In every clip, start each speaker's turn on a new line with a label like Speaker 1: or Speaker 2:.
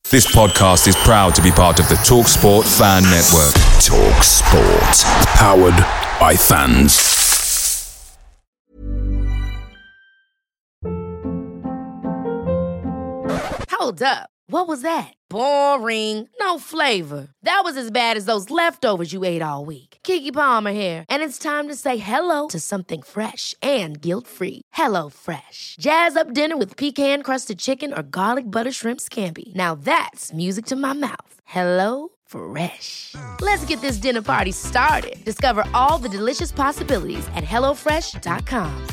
Speaker 1: This podcast is proud to be part of the TalkSport Fan Network. TalkSport. Powered by fans.
Speaker 2: Hold up. What was that? Boring. No flavor. That was as bad as those leftovers you ate all week. Keke Palmer here. And it's time to say hello to something fresh and guilt-free. Hello Fresh. Jazz up dinner with pecan-crusted chicken or garlic butter shrimp scampi. Now that's music to my mouth. Hello Fresh. Let's get this dinner party started. Discover all the delicious possibilities at hellofresh.com.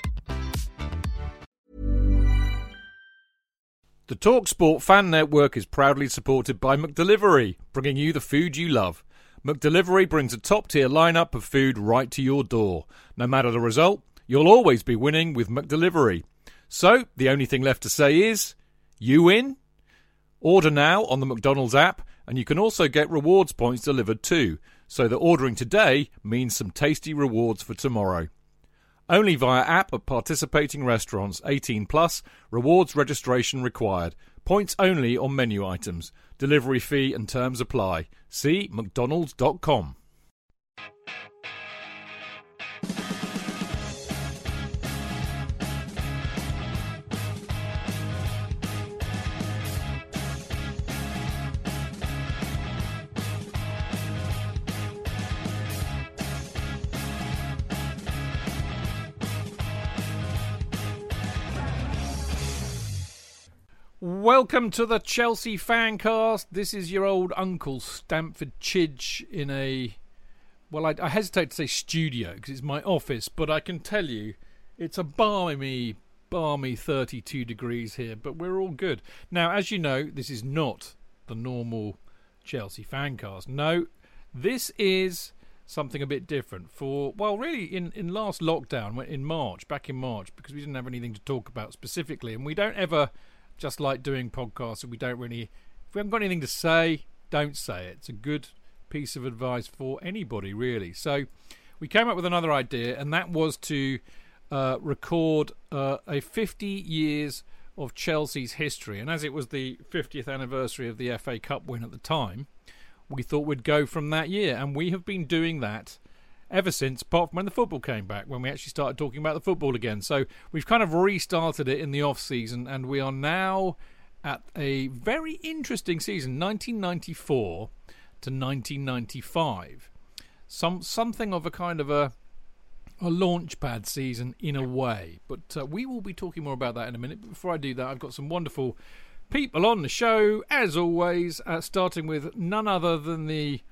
Speaker 3: The TalkSport Fan Network is proudly supported by McDelivery, bringing you the food you love. McDelivery brings a top-tier lineup of food right to your door. No matter the result, you'll always be winning with McDelivery. So, the only thing left to say is, you win? Order now on the McDonald's app, and you can also get rewards points delivered too, so that ordering today means some tasty rewards for tomorrow. Only via app at participating restaurants. 18 plus. Rewards registration required. Points only on menu items. Delivery fee and terms apply. See mcdonalds.com. Welcome to the Chelsea Fancast. This is your old Uncle Stamford Chidge in a... Well, I hesitate to say studio because it's my office, but I can tell you it's a balmy 32 degrees here, but we're all good. Now, as you know, this is not the normal Chelsea Fancast. No, this is something a bit different for, well, really in last lockdown, back in March, because we didn't have anything to talk about specifically, and we don't ever... just like doing podcasts, if we haven't got anything to say, don't say it. It's a good piece of advice for anybody, really. So we came up with another idea, and that was to record a 50 years of Chelsea's history. And as it was the 50th anniversary of the FA Cup win at the time, we thought we'd go from that year. And we have been doing that ever since, apart from when the football came back, when we actually started talking about the football again. So we've kind of restarted it in the off-season, and we are now at a very interesting season, 1994 to 1995. Something of a kind of a launchpad season in a way. But we will be talking more about that in a minute. But before I do that, I've got some wonderful people on the show, as always, starting with none other than the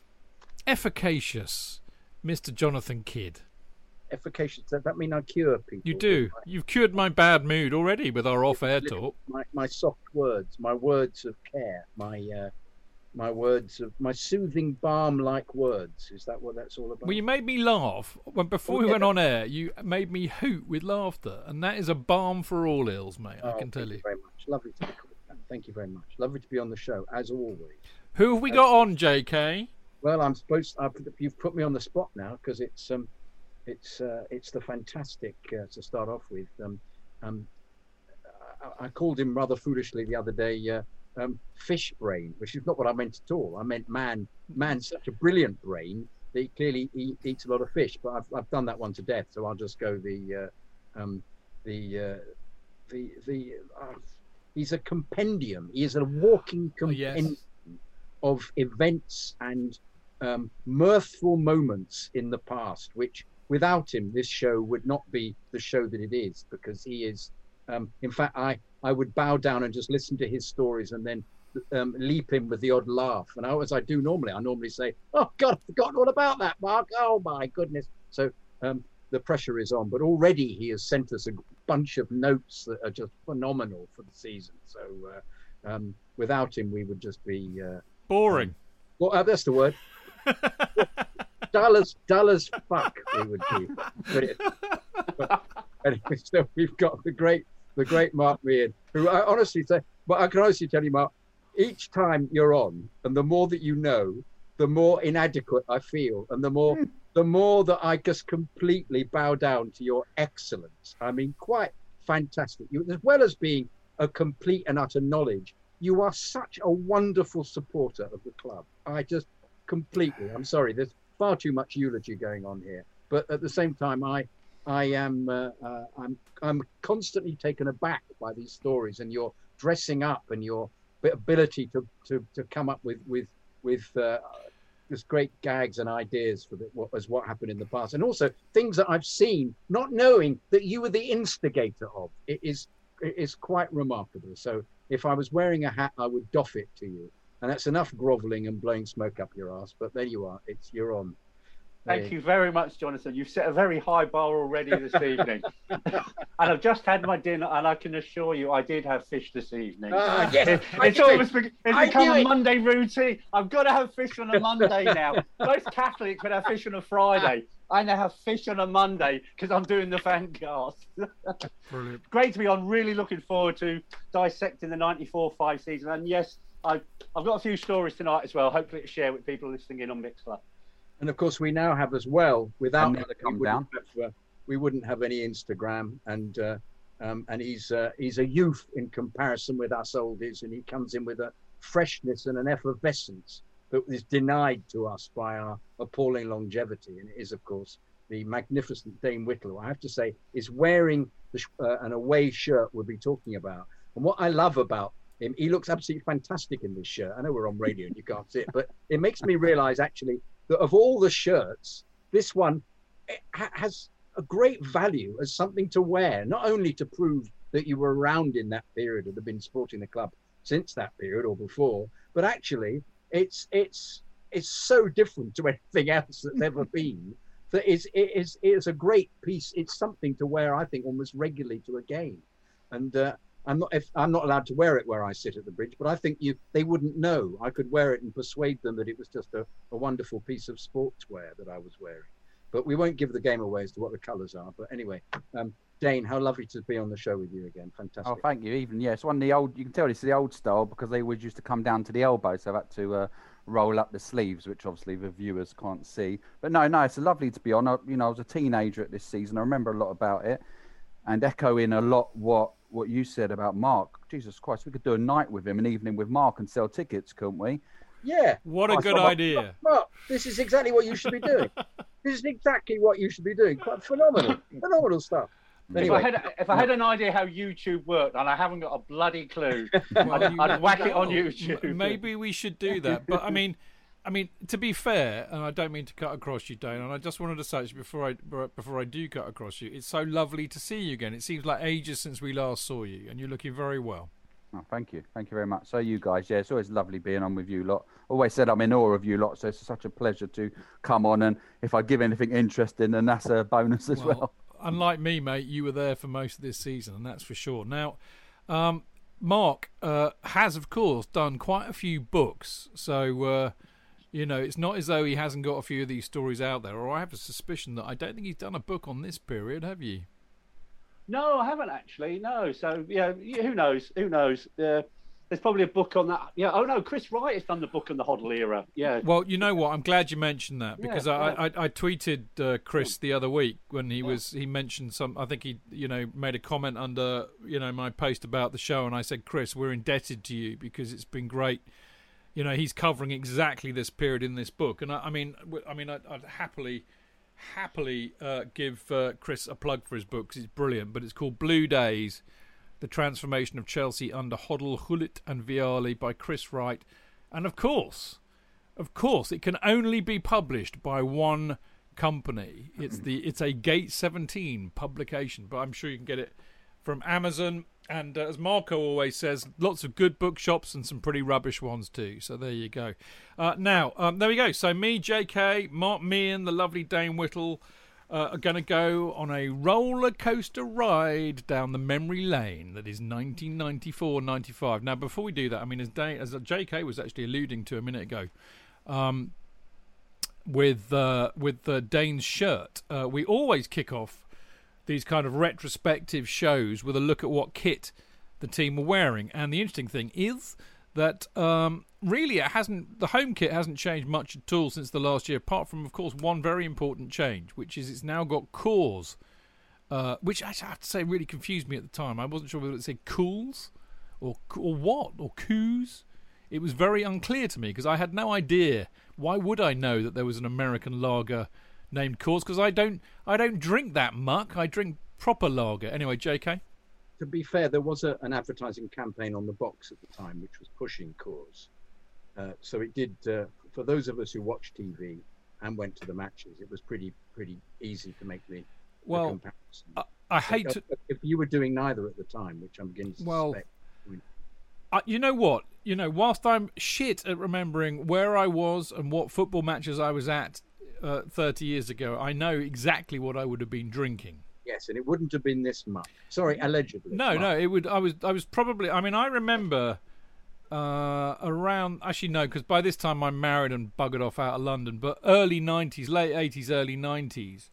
Speaker 3: efficacious Mr. Jonathan Kidd.
Speaker 4: Efficacious, does that mean I cure people?
Speaker 3: You do. You've cured my bad mood already with our off-air talk.
Speaker 4: My soft words, my words of care, my words of, my soothing balm-like words. Is that what that's all about?
Speaker 3: Well, you made me laugh. Before we went on air, you made me hoot with laughter, and that is a balm for all ills, mate, I can tell you.
Speaker 4: Thank you very much. Lovely to be called. Thank you very much. Lovely to be on the show, as always.
Speaker 3: Who have we got on, JK?
Speaker 4: Well, you've put me on the spot now because it's the fantastic to start off with. I called him rather foolishly the other day fish brain, which is not what I meant at all. I meant man's such a brilliant brain that he clearly eats a lot of fish. But I've done that one to death, so I'll just go he's a compendium. He is a walking compendium of events and mirthful moments in the past, which without him this show would not be the show that it is, because he is in fact I would bow down and just listen to his stories and then leap in with the odd laugh, and as I do normally, I normally say, oh God, I've forgotten all about that, Mark, oh my goodness. So the pressure is on, but already he has sent us a bunch of notes that are just phenomenal for the season. So without him we would just be
Speaker 3: boring.
Speaker 4: Well, that's the word. dull as fuck we would be. But anyway, so we've got the great Mark Meehan, who I honestly say, but I can honestly tell you, Mark, each time you're on, and the more that you know, the more inadequate I feel, and the more that I just completely bow down to your excellence. I mean, quite fantastic. You, as well as being a complete and utter knowledge, you are such a wonderful supporter of the club. I just completely, I'm sorry, there's far too much eulogy going on here. But at the same time, I'm constantly taken aback by these stories and your dressing up and your ability to come up with just great gags and ideas for what happened in the past, and also things that I've seen, not knowing that you were the instigator of. It is quite remarkable. So if I was wearing a hat, I would doff it to you, and that's enough grovelling and blowing smoke up your ass. But there you are. You're on.
Speaker 5: Thank you very much, Jonathan. You've set a very high bar already this evening. And I've just had my dinner, and I can assure you I did have fish this evening.
Speaker 4: Yes,
Speaker 5: it's become a Monday routine. I've got to have fish on a Monday now. Most Catholics would have fish on a Friday. I now have fish on a Monday because I'm doing the Fancast.
Speaker 3: Brilliant.
Speaker 5: Great to be on. Really looking forward to dissecting the 94-5 season. And yes, I've got a few stories tonight as well, hopefully to share with people listening in on Mixlr.
Speaker 4: And of course, we now have as well, without we wouldn't have any Instagram, and he's a youth in comparison with us oldies, and he comes in with a freshness and an effervescence that is denied to us by our appalling longevity. And it is, of course, the magnificent Dane Whittle, who I have to say is wearing an away shirt we'll be talking about. And what I love about him, he looks absolutely fantastic in this shirt. I know we're on radio and you can't see it, but it makes me realise actually that of all the shirts, this one has a great value as something to wear, not only to prove that you were around in that period and have been supporting the club since that period or before, but actually it's so different to anything else that's ever been that it is a great piece. It's something to wear, I think, almost regularly to a game. And I'm not allowed to wear it where I sit at the bridge, but I think they wouldn't know. I could wear it and persuade them that it was just a wonderful piece of sportswear that I was wearing. But we won't give the game away as to what the colours are. But anyway, Dane, how lovely to be on the show with you again. Fantastic.
Speaker 6: Oh, thank you. Even, it's one of the old, you can tell it's the old style because they always used to come down to the elbow. So I've had to roll up the sleeves, which obviously the viewers can't see. But no, it's lovely to be on. I was a teenager at this season. I remember a lot about it and echoing a lot what you said about Mark. Jesus Christ, we could do a night with him, an evening with Mark and sell tickets, couldn't we?
Speaker 4: Yeah.
Speaker 3: What a good idea.
Speaker 4: Mark, this is exactly what you should be doing. This is exactly what you should be doing. Quite phenomenal stuff. Anyway.
Speaker 5: If I had an idea how YouTube worked, and I haven't got a bloody clue, I'd whack it on YouTube.
Speaker 3: Maybe we should do that. But I mean, to be fair, and I don't mean to cut across you, Dane, and I just wanted to say before I do cut across you, it's so lovely to see you again. It seems like ages since we last saw you, and you're looking very well.
Speaker 6: Oh, thank you very much. So you guys, it's always lovely being on with you lot. Always said I'm in awe of you lot, so it's such a pleasure to come on, and if I give anything interesting, then that's a bonus as well.
Speaker 3: Unlike me, mate, you were there for most of this season, and that's for sure. Now, Mark has, of course, done quite a few books, so it's not as though he hasn't got a few of these stories out there, or I have a suspicion that I don't think he's done a book on this period, have you?
Speaker 5: No, I haven't actually, no. So, who knows? There's probably a book on that. Yeah. Oh no, Chris Wright has done the book on the Hoddle era. Yeah.
Speaker 3: Well, you know what? I'm glad you mentioned that because I tweeted Chris the other week when he mentioned some. I think he made a comment under my post about the show, and I said, Chris, we're indebted to you because it's been great. He's covering exactly this period in this book, and I'd happily give Chris a plug for his book because it's brilliant. But it's called Blue Days: The Transformation of Chelsea Under Hoddle, Gullit and Vialli by Chris Wright. And of course, it can only be published by one company. It's a Gate 17 publication, but I'm sure you can get it from Amazon. And as Marco always says, lots of good bookshops and some pretty rubbish ones too. So there you go. Now, there we go. So me, JK, Mark Meehan, the lovely Dane Whittle, are going to go on a roller coaster ride down the memory lane that is 1994-95. Now, before we do that, as JK was actually alluding to a minute ago, with Dane's shirt, we always kick off these kind of retrospective shows with a look at what kit the team were wearing. And the interesting thing is that really the home kit hasn't changed much at all since the last year, apart from, of course, one very important change, which is it's now got cores, which I have to say really confused me at the time. I wasn't sure whether it said cools or what, or Coos. It was very unclear to me because I had no idea. Why would I know that there was an American lager named Coors? Because I don't drink that muck. I drink proper lager. Anyway, JK.
Speaker 4: To be fair, there was an advertising campaign on the box at the time which was pushing Coors. So it did, for those of us who watch TV and went to the matches, it was pretty easy to make the comparison.
Speaker 3: I hate to...
Speaker 4: If you were doing neither at the time, which I'm beginning to suspect.
Speaker 3: You know what? Whilst I'm shit at remembering where I was and what football matches I was at 30 years ago, I know exactly what I would have been drinking.
Speaker 4: Yes, and it wouldn't have been this much. Sorry, allegedly.
Speaker 3: No, it would. I was probably. I mean, I remember around. Actually, no, because by this time I'm married and buggered off out of London. But early 90s, late 80s, early 90s.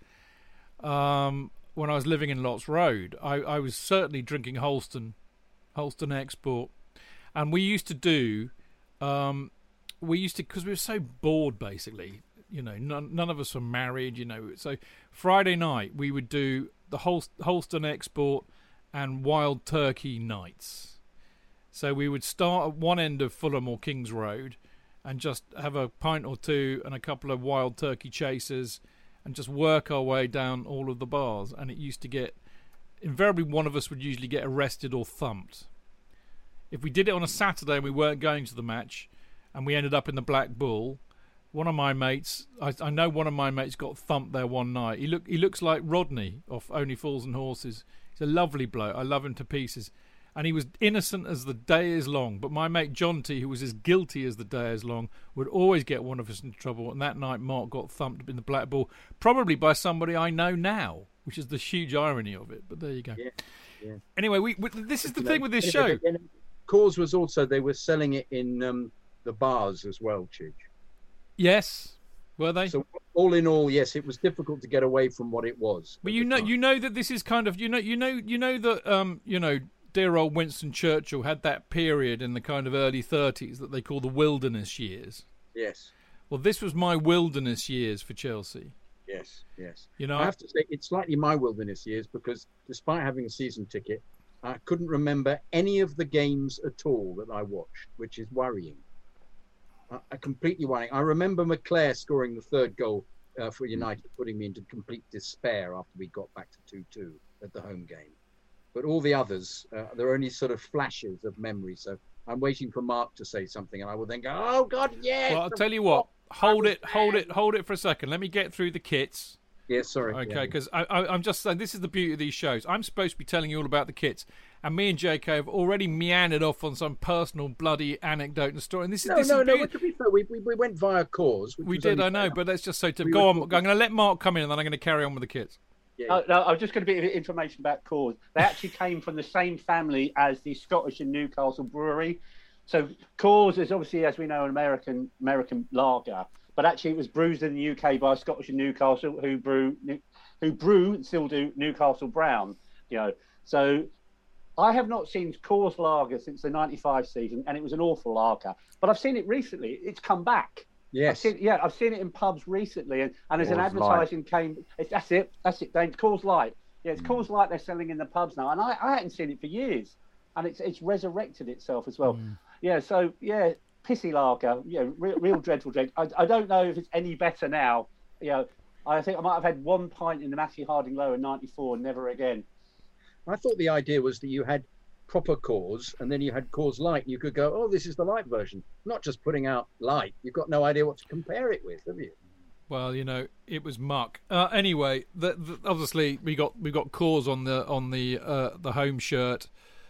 Speaker 3: When I was living in Lots Road, I was certainly drinking Holston Export, and we used to do. Because we were so bored, basically. None of us were married. So Friday night we would do the Holston Export and Wild Turkey nights. So we would start at one end of Fulham or Kings Road and just have a pint or two and a couple of Wild Turkey chasers and just work our way down all of the bars. And it used to get... Invariably one of us would usually get arrested or thumped. If we did it on a Saturday and we weren't going to the match and we ended up in the Black Bull... One of my mates, I know one of my mates got thumped there one night. He looks like Rodney off Only Fools and Horses. He's a lovely bloke. I love him to pieces. And he was innocent as the day is long. But my mate John T, who was as guilty as the day is long, would always get one of us into trouble. And that night Mark got thumped in the Black Bull, probably by somebody I know now, which is the huge irony of it. But there you go.
Speaker 4: Yeah.
Speaker 3: Anyway, this is the thing with this show.
Speaker 4: Coors was also, they were selling it in the bars as well, Chidge.
Speaker 3: Yes, were they?
Speaker 4: So all in all, yes, it was difficult to get away from what it was.
Speaker 3: But you know that this is kind of you know that dear old Winston Churchill had that period in the kind of early 30s that they call the wilderness years.
Speaker 4: Yes.
Speaker 3: Well, this was my wilderness years for Chelsea.
Speaker 4: Yes.
Speaker 3: I
Speaker 4: have to say it's slightly my wilderness years because despite having a season ticket, I couldn't remember any of the games at all that I watched, which is worrying. Completely worrying. I remember McClare scoring the third goal for United, putting me into complete despair after we got back to 2-2 at the home game. But all the others, there are only sort of flashes of memory. So I'm waiting for Mark to say something, and I will then go, "Oh God, yes!"
Speaker 3: Well, I'll tell you what. Hold it for a second. Let me get through the kits.
Speaker 4: Yeah, sorry.
Speaker 3: Okay, because I'm just saying this is the beauty of these shows. I'm supposed to be telling you all about the kits, and me and JK have already meandered off on some personal bloody anecdote and story. And this is
Speaker 4: no. To be fair, we went via Coors.
Speaker 3: We did, I know, but let's just say go on. I'm going to let Mark come in, and then I'm going to carry on with the kits.
Speaker 5: Yeah. No, I'm just going to be information about Coors. They actually came from the same family as the Scottish and Newcastle brewery. So Coors is obviously, as we know, an American lager. But actually, it was brewed in the UK by Scottish and Newcastle, who brew and still do Newcastle Brown. So I have not seen Coors Lager since the '95 season, and it was an awful lager. But I've seen it recently; it's come back.
Speaker 4: Yes.
Speaker 5: I've seen it in pubs recently, and as an advertising came, that's it, Dave. Coors Light. Yeah, it's Coors Light they're selling in the pubs now, and I hadn't seen it for years, and it's resurrected itself as well. Yeah. So yeah. Pissy lager, real dreadful drink. I don't know if it's any better now. I think I might have had one pint in the Matthew Harding Low in '94 and never again.
Speaker 4: I thought the idea was that you had proper Coors and then you had Coors Light. You could go, oh, this is the light version. Not just putting out light. You've got no idea what to compare it with, have you?
Speaker 3: Well, it was muck. Anyway, obviously we got Coors on the home shirt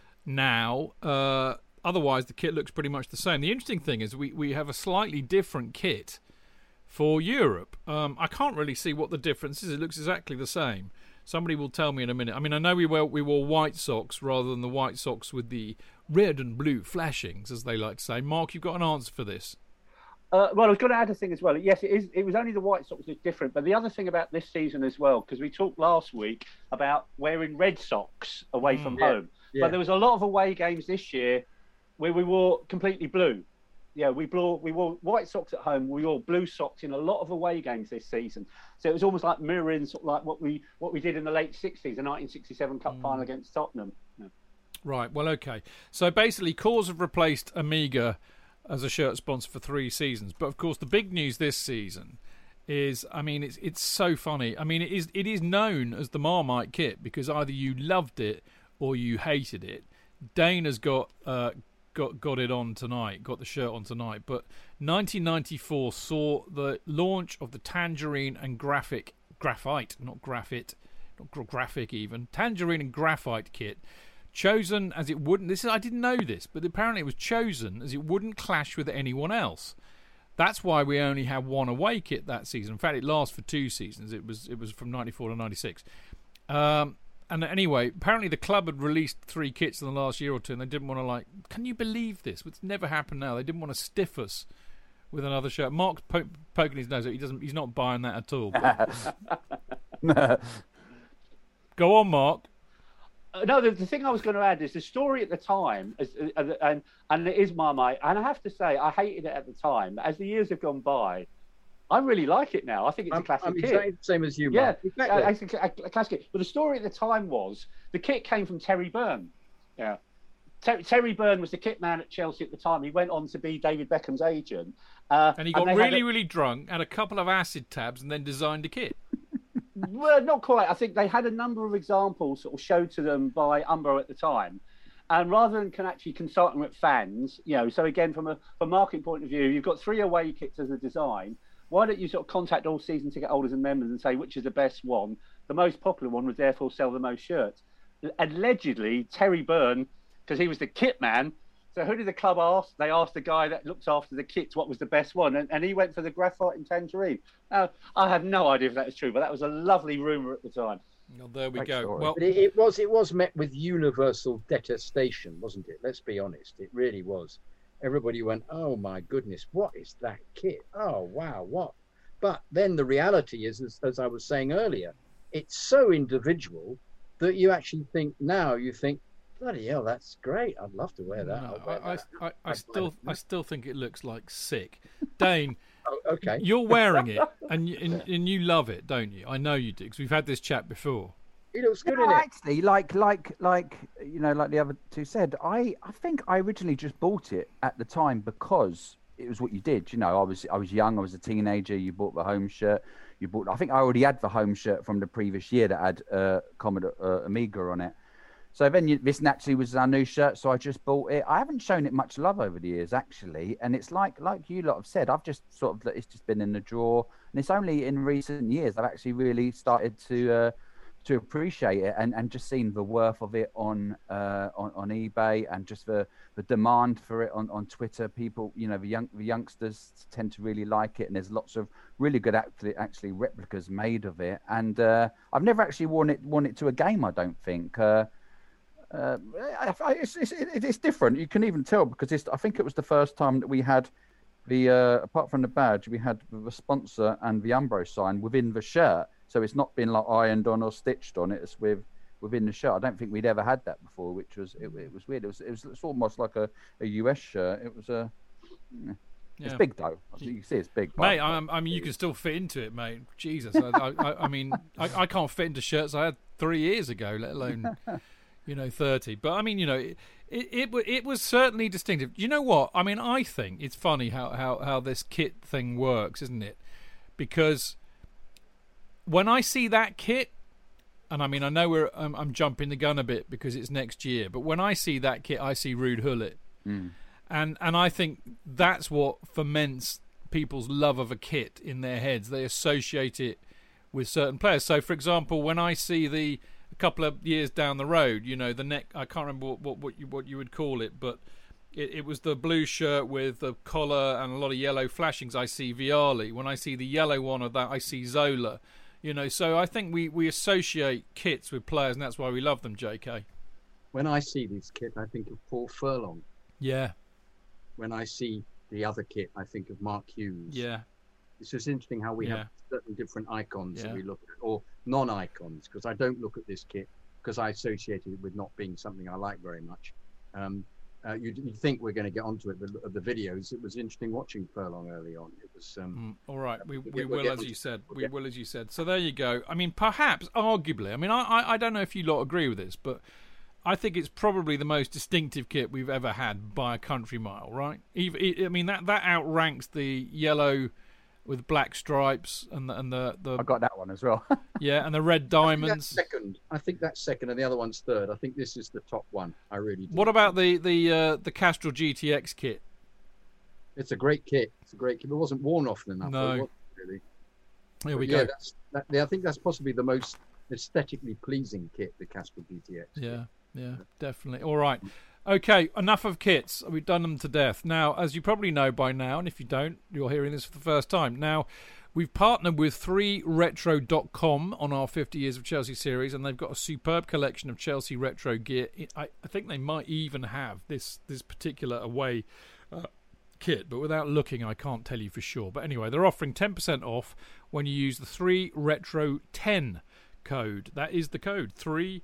Speaker 3: now. Otherwise, the kit looks pretty much the same. The interesting thing is we have a slightly different kit for Europe. I can't really see what the difference is. It looks exactly the same. Somebody will tell me in a minute. I mean, I know we wore white socks rather than the white socks with the red and blue flashings, as they like to say. Mark, you've got an answer for this.
Speaker 5: Well, I was going to add a thing as well. Yes, it is. It was only the white socks that's different. But the other thing about this season as well, because we talked last week about wearing red socks away from home. Yeah. But there was a lot of away games this year where we wore completely blue. Yeah, we wore white socks at home. We wore blue socks in a lot of away games this season. So it was almost like mirroring sort of like what we did in the late '60s, the 1967 Cup final against Tottenham. Yeah.
Speaker 3: Right, well, okay. So basically, Coors have replaced Amiga as a shirt sponsor for 3 seasons. But, of course, the big news this season is, I mean, it's so funny. I mean, it is known as the Marmite kit because either you loved it or you hated it. Dane has got it on tonight, got the shirt on tonight. But 1994 saw the launch of the Tangerine and Graphic kit, chosen as it wouldn't. I didn't know this, but apparently it was chosen as it wouldn't clash with anyone else. That's why we only had one away kit that season. In fact, it lasts for 2 seasons. It was from 94 to 96. And anyway, apparently the club had released 3 kits in the last year or two, and they didn't want to, can you believe this? It's never happened now. They didn't want to stiff us with another shirt. Mark's poking his nose out. He's not buying that at all. Go on, Mark.
Speaker 5: No, the thing I was going to add is the story at the time, and it is Marmite, and I have to say, I hated it at the time. But as the years have gone by, I really like it now. I think it's a classic kit.
Speaker 4: Exactly the same as you, Mark.
Speaker 5: Yeah, exactly. A classic kit. But the story at the time was the kit came from Terry Byrne. Yeah, Terry Byrne was the kit man at Chelsea at the time. He went on to be David Beckham's agent.
Speaker 3: And he got really drunk, had a couple of acid tabs, and then designed a kit.
Speaker 5: Well, not quite. I think they had a number of examples sort of showed to them by Umbro at the time. And rather than actually consulting with fans, so again, from a marketing point of view, you've got 3 away kits as a design. Why don't you sort of contact all season ticket holders and members and say which is the best one? The most popular one would therefore sell the most shirts. Allegedly, Terry Byrne, because he was the kit man. So who did the club ask? They asked the guy that looks after the kits what was the best one, and he went for the Graphite and Tangerine. Now, I have no idea if that is true, but that was a lovely rumour at the time.
Speaker 3: Well, there we go.
Speaker 4: Story.
Speaker 3: Well,
Speaker 4: but it was met with universal detestation, wasn't it? Let's be honest. It really was. Everybody went, "Oh my goodness, what is that kit? Oh wow, what?" But then the reality is, as I was saying earlier, it's so individual that you actually think, bloody hell, that's great. I'd love to wear that.
Speaker 3: No, I still think it looks like sick. Dane,
Speaker 4: okay.
Speaker 3: You're wearing it and you love it, don't you? I know you do, because we've had this chat before.
Speaker 4: It looks good, innit?
Speaker 6: Actually, like the other two said, I think I originally just bought it at the time because it was what you did. I was young, I was a teenager. You bought the home shirt. I think I already had the home shirt from the previous year that had Commodore Amiga on it. So then this naturally was our new shirt, so I just bought it. I haven't shown it much love over the years, actually, and it's like you lot have said, I've just it's just been in the drawer, and it's only in recent years I've actually really started to appreciate it and just seen the worth of it on eBay, and just the demand for it on Twitter. People, the youngsters tend to really like it, and there's lots of really good actually replicas made of it. And I've never actually worn it to a game, I don't think. It's different. You can even tell because I think it was the first time that we had the apart from the badge, we had the sponsor and the Umbro sign within the shirt. So it's not been like ironed on or stitched on. It's within the shirt. I don't think we'd ever had that before, which was it was weird. It's almost like a US shirt. It was It's big though. You can see it's big,
Speaker 3: mate. I mean, you can still fit into it, mate. Jesus, I mean, I can't fit into shirts I had 3 years ago, let alone 30. But I mean, it was certainly distinctive. You know what? I mean, I think it's funny how this kit thing works, isn't it? Because when I see that kit, and I mean, I know I'm jumping the gun a bit because it's next year, but when I see that kit, I see Ruud Gullit. And I think that's what ferments people's love of a kit in their heads. They associate it with certain players. So, for example, when I see a couple of years down the road, the neck, I can't remember what you would call it, but it was the blue shirt with the collar and a lot of yellow flashings. I see Vialli. When I see the yellow one of that, I see Zola. So I think we associate kits with players, and that's why we love them, JK.
Speaker 4: When I see this kit, I think of Paul Furlong.
Speaker 3: Yeah.
Speaker 4: When I see the other kit, I think of Mark Hughes.
Speaker 3: Yeah.
Speaker 4: It's just interesting how we have certain different icons that we look at, or non-icons, because I don't look at this kit because I associated it with not being something I like very much. You'd think we're going to get onto it, the videos. It was interesting watching Furlong early on. It was
Speaker 3: all right. We will, as you said. We will, as you said. So there you go. I mean, perhaps, arguably, I mean, I don't know if you lot agree with this, but I think it's probably the most distinctive kit we've ever had by a country mile, right? I mean, that outranks the yellow with black stripes and the
Speaker 6: I got that one as well.
Speaker 3: Yeah, and the red diamonds.
Speaker 4: I think that's second, and the other one's third. I think this is the top one. I really do.
Speaker 3: What about the Castrol GTX kit?
Speaker 4: It's a great kit. It wasn't worn often enough.
Speaker 3: No.
Speaker 4: Though, really.
Speaker 3: Here we go.
Speaker 4: I think that's possibly the most aesthetically pleasing kit, the Castrol GTX.
Speaker 3: Yeah, definitely. All right. Okay, enough of kits. We've done them to death. Now, as you probably know by now, and if you don't, you're hearing this for the first time. Now, we've partnered with 3retro.com on our 50 Years of Chelsea series, and they've got a superb collection of Chelsea retro gear. I think they might even have this particular away kit, but without looking, I can't tell you for sure. But anyway, they're offering 10% off when you use the 3retro10 code. That is the code,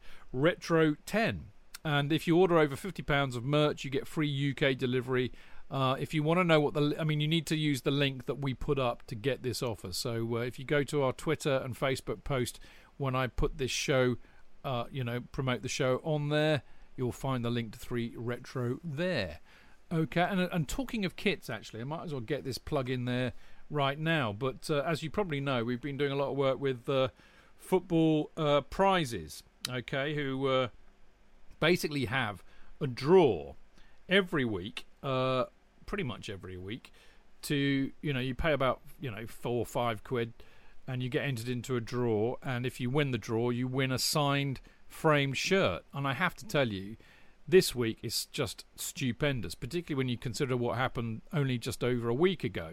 Speaker 3: 3retro10. And if you order over £50 of merch, you get free UK delivery. If you want to know you need to use the link that we put up to get this offer. So if you go to our Twitter and Facebook post when I put this show, promote the show on there, you'll find the link to 3retro there. Okay, and talking of kits, actually, I might as well get this plug in there right now. But as you probably know, we've been doing a lot of work with Football Prizes, okay, who basically have a draw every week, pretty much every week, to, you pay about, 4 or 5 quid and you get entered into a draw, and if you win the draw, you win a signed framed shirt. And I have to tell you, this week is just stupendous, particularly when you consider what happened only just over a week ago.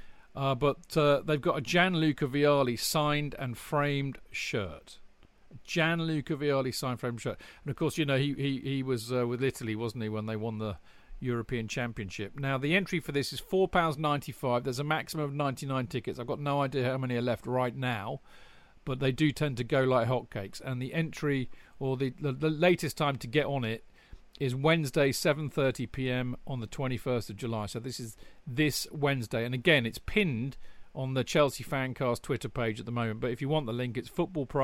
Speaker 3: But they've got a Gianluca Vialli signed and framed shirt. Gianluca Vialli signed framed shirt. And of course, he was with Italy, wasn't he, when they won the European Championship. Now, the entry for this is £4.95. There's a maximum of 99 tickets. I've got no idea how many are left right now, but they do tend to go like hotcakes. And the entry, or the latest time to get on it, is Wednesday, 7:30 p.m. on the 21st of July. So this is this Wednesday. And again, it's pinned on the Chelsea Fancast Twitter page at the moment. But if you want the link, it's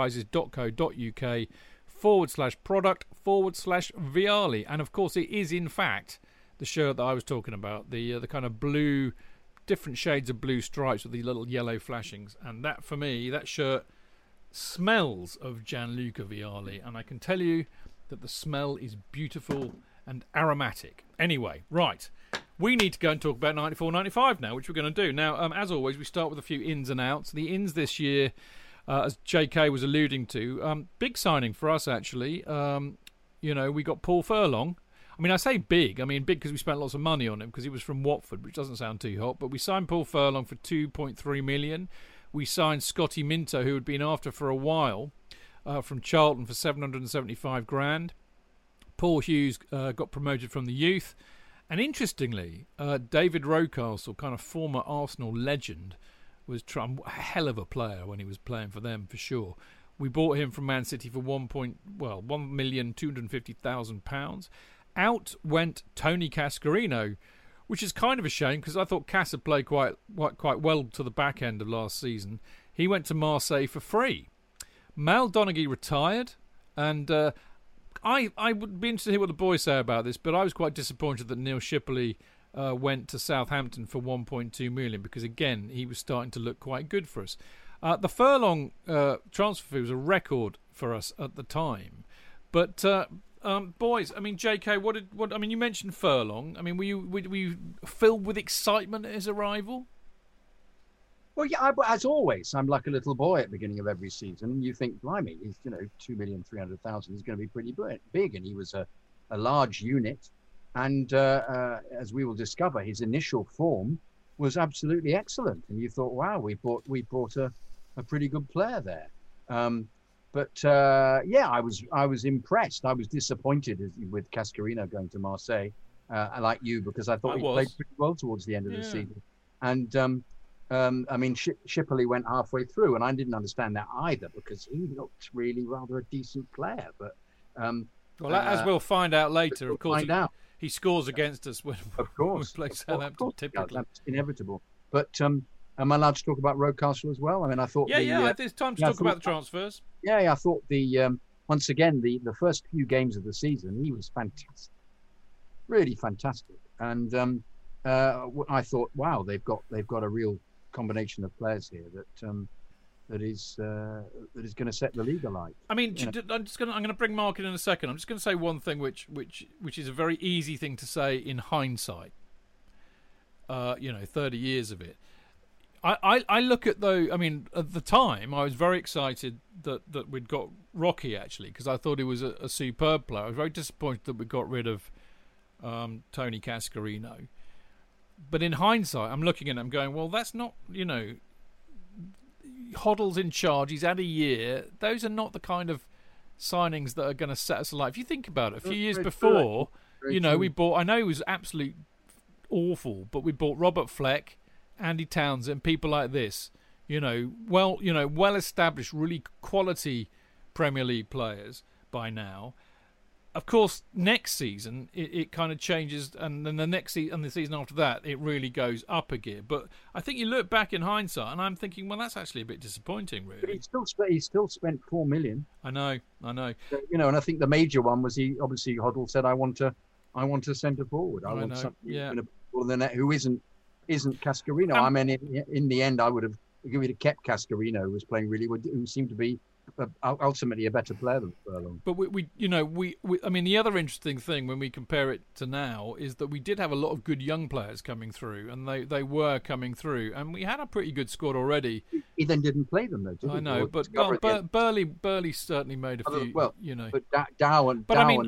Speaker 3: footballprizes.co.uk/product/Vialli. And of course, it is in fact the shirt that I was talking about, the kind of blue, different shades of blue stripes with the little yellow flashings. And that, for me, that shirt smells of Gianluca Vialli. And I can tell you that the smell is beautiful and aromatic. Anyway, right, we need to go and talk about 94-95 now, which we're going to do. Now, as always, we start with a few ins and outs. The ins this year, as JK was alluding to, big signing for us, actually. We got Paul Furlong. I mean, I say big. I mean big because we spent lots of money on him because he was from Watford, which doesn't sound too hot. But we signed Paul Furlong for £2.3 million. We signed Scotty Minto, who had been after for a while, from Charlton for $775,000. Paul Hughes got promoted from the youth. And interestingly, David Rocastle, kind of former Arsenal legend, was a hell of a player when he was playing for them, for sure. We bought him from Man City for £1,250,000. Out went Tony Cascarino, which is kind of a shame because I thought Cas had played quite well to the back end of last season. He went to Marseille for free. Mal Donaghy retired, and I would be interested to hear what the boys say about this, but I was quite disappointed that Neil Shipperley went to Southampton for £1.2 million because, again, he was starting to look quite good for us. The Furlong transfer fee was a record for us at the time. But, boys, I mean, JK, I mean, you mentioned Furlong. I mean, were you filled with excitement at his arrival?
Speaker 4: Well, yeah, as always, I'm like a little boy at the beginning of every season. You think, blimey, he's, 2,300,000 is going to be pretty big. And he was a large unit. And as we will discover, his initial form was absolutely excellent. And you thought, wow, we brought a pretty good player there. Yeah, I was impressed. I was disappointed with Cascarino going to Marseille, like you, because I thought he played pretty well towards the end of the season. And I mean, Shipperley went halfway through, and I didn't understand that either because he looked really rather a decent player. But
Speaker 3: as we'll find out later, of course, he scores against us when we play Southampton. Typically,
Speaker 4: that's inevitable. But am I allowed to talk about Rocastle as well? I mean, I thought
Speaker 3: it's time to talk about the transfers.
Speaker 4: Yeah, I thought once again, the first few games of the season, he was fantastic, really fantastic. And I thought, wow, they've got a real combination of players here that is going to set the league alight.
Speaker 3: I mean, I'm going to bring Mark in a second. I'm just going to say one thing, which is a very easy thing to say in hindsight. 30 years of it. I look at though. I mean, at the time, I was very excited that we'd got Rocky actually, because I thought he was a superb player. I was very disappointed that we got rid of Tony Cascarino. But in hindsight, I'm looking at it, I'm going, well, that's not, Hoddle's in charge. He's had a year. Those are not the kind of signings that are going to set us alight. If you think about it, a few years before, we bought. I know he was absolute awful, but we bought Robert Fleck, Andy Townsend, people like this. Well established, really quality Premier League players by now. Of course, next season it kind of changes, and then the next season and the season after that, it really goes up a gear. But I think you look back in hindsight, and I'm thinking, well, that's actually a bit disappointing, really.
Speaker 4: But he still spent $4 million.
Speaker 3: I know.
Speaker 4: And I think the major one was Hoddle said, I want a centre forward. I want somebody in the net who isn't Cascarino. I mean, in the end, I would have kept Cascarino, who was playing really, who seemed to be ultimately a better player than Furlong.
Speaker 3: But we I mean, the other interesting thing when we compare it to now is that we did have a lot of good young players coming through, and they were coming through, and we had a pretty good squad already.
Speaker 4: He then didn't play them though, did he?
Speaker 3: I know, but Burley certainly made a few.
Speaker 4: But Dow and
Speaker 3: but hang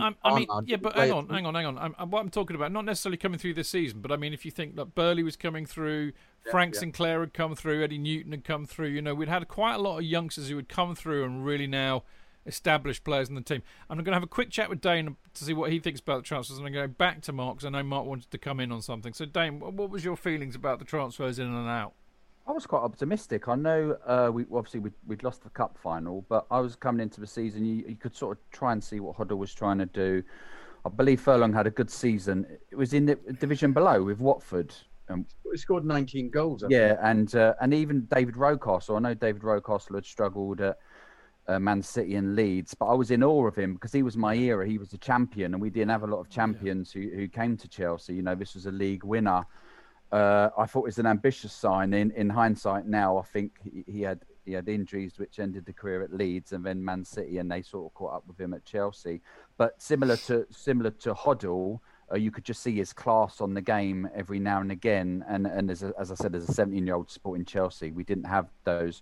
Speaker 3: on. What I'm talking about, not necessarily coming through this season, but I mean, if you think that Burley was coming through. Frank Sinclair had come through, Eddie Newton had come through. We'd had quite a lot of youngsters who had come through and really now established players in the team. I'm going to have a quick chat with Dane to see what he thinks about the transfers, and I'm going to go back to Mark because I know Mark wanted to come in on something. So, Dane, what was your feelings about the transfers in and out?
Speaker 6: I was quite optimistic. I know we'd lost the cup final, but I was coming into the season. You could sort of try and see what Hoddle was trying to do. I believe Furlong had a good season. It was in the division below with Watford.
Speaker 4: He scored 19 goals.
Speaker 6: And even David Rocastle. I know David Rocastle had struggled at Man City and Leeds, but I was in awe of him because he was my era. He was a champion, and we didn't have a lot of champions who came to Chelsea. This was a league winner. I thought it was an ambitious sign. In hindsight, now I think he had injuries which ended the career at Leeds and then Man City, and they sort of caught up with him at Chelsea. But similar to Hoddle. You could just see his class on the game every now and again, and as I said, as a 17-year-old supporting Chelsea, we didn't have those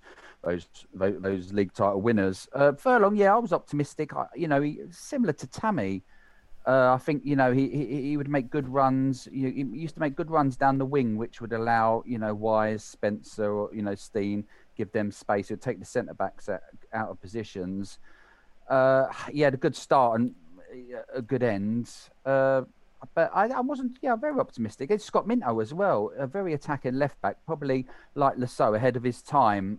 Speaker 6: league title winners. Furlong, I was optimistic. He similar to Tammy. I think he would make good runs. He used to make good runs down the wing, which would allow Wise, Spencer, or Steen, give them space. It would take the centre backs out of positions. He had a good start and a good end. But I wasn't, very optimistic. It's Scott Minto as well, a very attacking left back, probably like Lasso, ahead of his time.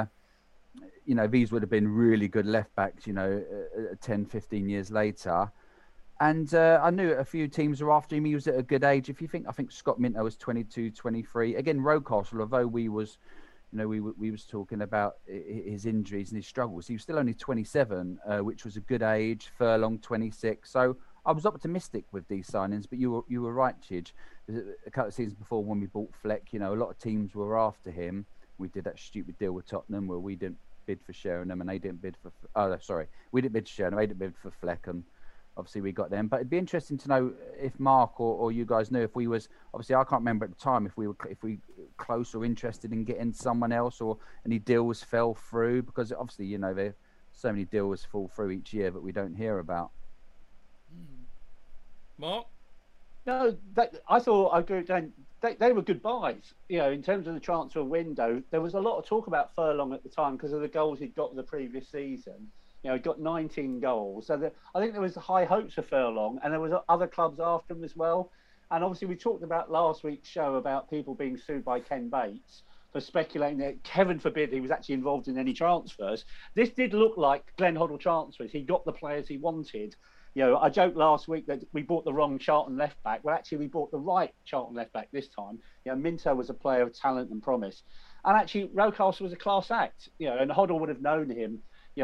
Speaker 6: These would have been really good left backs, 10, 15 years later. And I knew a few teams were after him. He was at a good age. I think Scott Minto was 22, 23. Again, Rocastle, although we was talking about his injuries and his struggles, he was still only 27, which was a good age. Furlong, 26. So I was optimistic with these signings, but you were right, Chidge. A couple of seasons before when we bought Fleck, a lot of teams were after him. We did that stupid deal with Tottenham where we didn't bid for Sheringham and they didn't bid for... we didn't bid for Sheringham, they didn't bid for Fleck, and obviously we got them. But it'd be interesting to know if Mark or you guys knew if we was... Obviously, I can't remember at the time if we close or interested in getting someone else or any deals fell through, because obviously, there so many deals fall through each year that we don't hear about.
Speaker 3: Mark?
Speaker 5: No, I thought I agree. They were good buys. In terms of the transfer window, there was a lot of talk about Furlong at the time because of the goals he'd got the previous season. He got 19 goals. So I think there was high hopes for Furlong, and there was other clubs after him as well. And obviously, we talked about last week's show about people being sued by Ken Bates for speculating that, heaven forbid, he was actually involved in any transfers. This did look like Glenn Hoddle transfers. He got the players he wanted. I joked last week that we bought the wrong Charlton left back. Well, actually, we bought the right Charlton left back this time. Minto was a player of talent and promise. And actually, Rocastle was a class act, and Hoddle would have known him,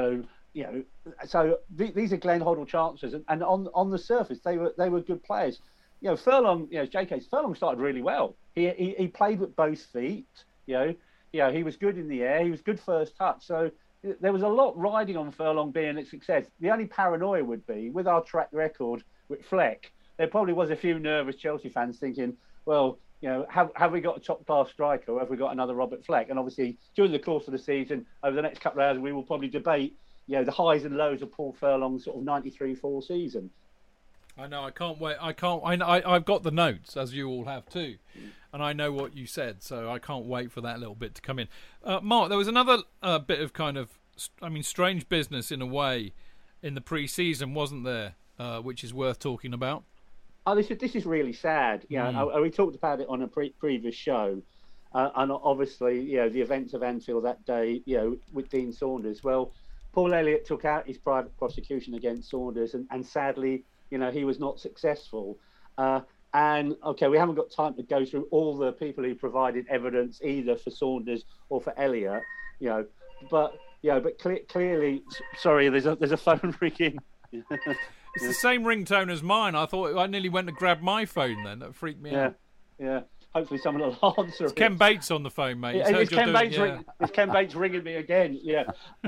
Speaker 5: so these are Glenn Hoddle chances, and on the surface they were good players. Furlong, J.K. Furlong started really well. He played with both feet. He was good in the air. He was good first touch. So there was a lot riding on Furlong being a success. The only paranoia would be with our track record with Fleck. There probably was a few nervous Chelsea fans thinking, well, have we got a top-class striker, or have we got another Robert Fleck? And obviously, during the course of the season, over the next couple of hours, we will probably debate, the highs and lows of Paul Furlong's sort of 93-4 season.
Speaker 3: I know. I can't wait. I've got the notes, as you all have too, and I know what you said, so I can't wait for that little bit to come in. Mark, there was another bit of kind of, strange business in a way, in the pre-season, wasn't there? Which is worth talking about.
Speaker 5: Oh, this is really sad. We talked about it on a previous show, and obviously, the events of Anfield that day, with Dean Saunders. Well, Paul Elliott took out his private prosecution against Saunders, and sadly, he was not successful. And okay, we haven't got time to go through all the people who provided evidence either for Saunders or for Elliott. But clearly, sorry, there's a phone ringing.
Speaker 3: It's the same ringtone as mine. I nearly went to grab my phone then. That freaked me out.
Speaker 5: Yeah. Hopefully someone will answer.
Speaker 3: It's Ken Bates on the phone, mate.
Speaker 5: It's Ken Bates ringing me again. Yeah.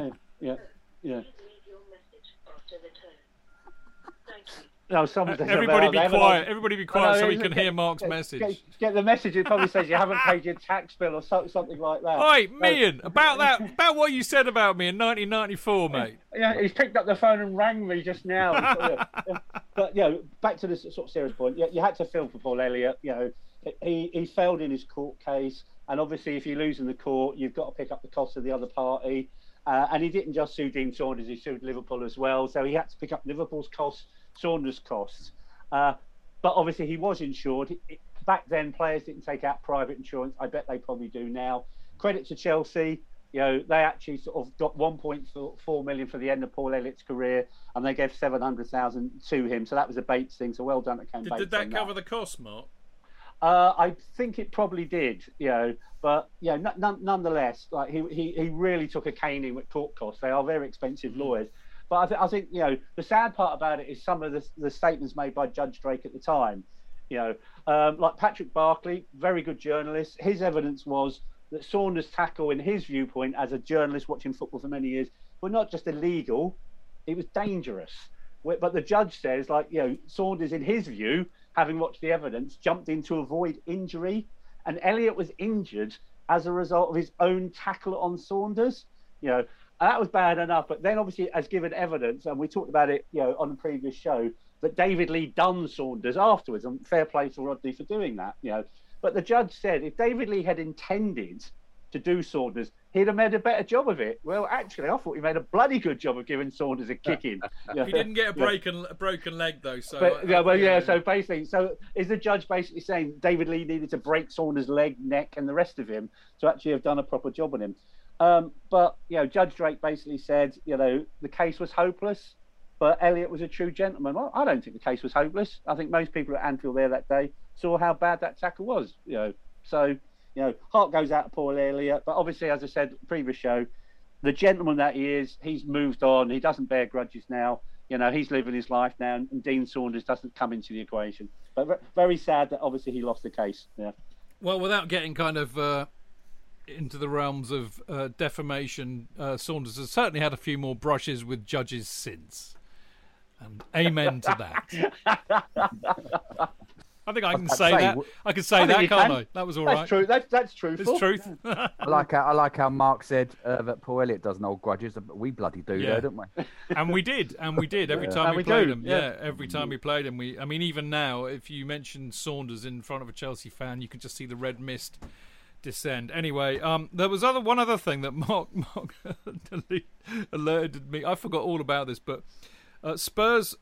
Speaker 5: No,
Speaker 3: everybody be quiet. Everybody be quiet so we can hear Mark's message.
Speaker 5: Get the message. It probably says you haven't paid your tax bill or something like that.
Speaker 3: Oi, Mian, about what you said about me in 1994, mate.
Speaker 5: Yeah, he's picked up the phone and rang me just now. But back to this sort of serious point. You had to feel for Paul Elliott. He failed in his court case, and obviously, if you lose in the court, you've got to pick up the cost of the other party. And he didn't just sue Dean Saunders; he sued Liverpool as well. So he had to pick up Liverpool's costs, Saunders' costs. But obviously, he was insured. Back then, players didn't take out private insurance. I bet they probably do now. Credit to Chelsea. They actually sort of got 1.4 million for the end of Paul Elliott's career, and they gave 700,000 to him. So that was a Bates thing. So well done to Ken Bates.
Speaker 3: Did that cover the cost, Mark?
Speaker 5: I think it probably did, but nonetheless, like he really took a caning with court costs. They are very expensive lawyers. But I think the sad part about it is some of the statements made by Judge Drake at the time. Like Patrick Barkley, very good journalist. His evidence was that Saunders' tackle, in his viewpoint, as a journalist watching football for many years, were not just illegal, it was dangerous. But the judge says, Saunders, in his view, having watched the evidence, jumped in to avoid injury, and Elliott was injured as a result of his own tackle on Saunders. And that was bad enough. But then, obviously, as given evidence, and we talked about it, on the previous show, that David Lee done Saunders afterwards, and fair play to Rodney for doing that. But the judge said if David Lee had intended to do Saunders, he'd have made a better job of it. Well, actually, I thought he made a bloody good job of giving Saunders a kicking.
Speaker 3: He didn't get a broken leg, though. So,
Speaker 5: So basically, is the judge basically saying David Lee needed to break Saunders' leg, neck, and the rest of him to actually have done a proper job on him? But Judge Drake basically said, the case was hopeless, but Elliott was a true gentleman. Well, I don't think the case was hopeless. I think most people at Anfield there that day saw how bad that tackle was. So. Heart goes out to Paul Elliott, but obviously, as I said previous show, the gentleman that he is, he's moved on. He doesn't bear grudges now. He's living his life now, and Dean Saunders doesn't come into the equation. But very sad that obviously he lost the case. Yeah.
Speaker 3: Well, without getting kind of into the realms of defamation, Saunders has certainly had a few more brushes with judges since. And amen to that. I think I can say that. I can say that, can't I? That was all right.
Speaker 5: That's true. That's truthful.
Speaker 3: It's truth.
Speaker 6: I like how Mark said that Paul Elliott doesn't hold grudges, but we bloody do, though, don't we?
Speaker 3: And we did every time we played him. Yeah, every time we played him. Even now, if you mention Saunders in front of a Chelsea fan, you can just see the red mist descend. Anyway, there was one other thing that Mark alerted me. I forgot all about this, but Spurs.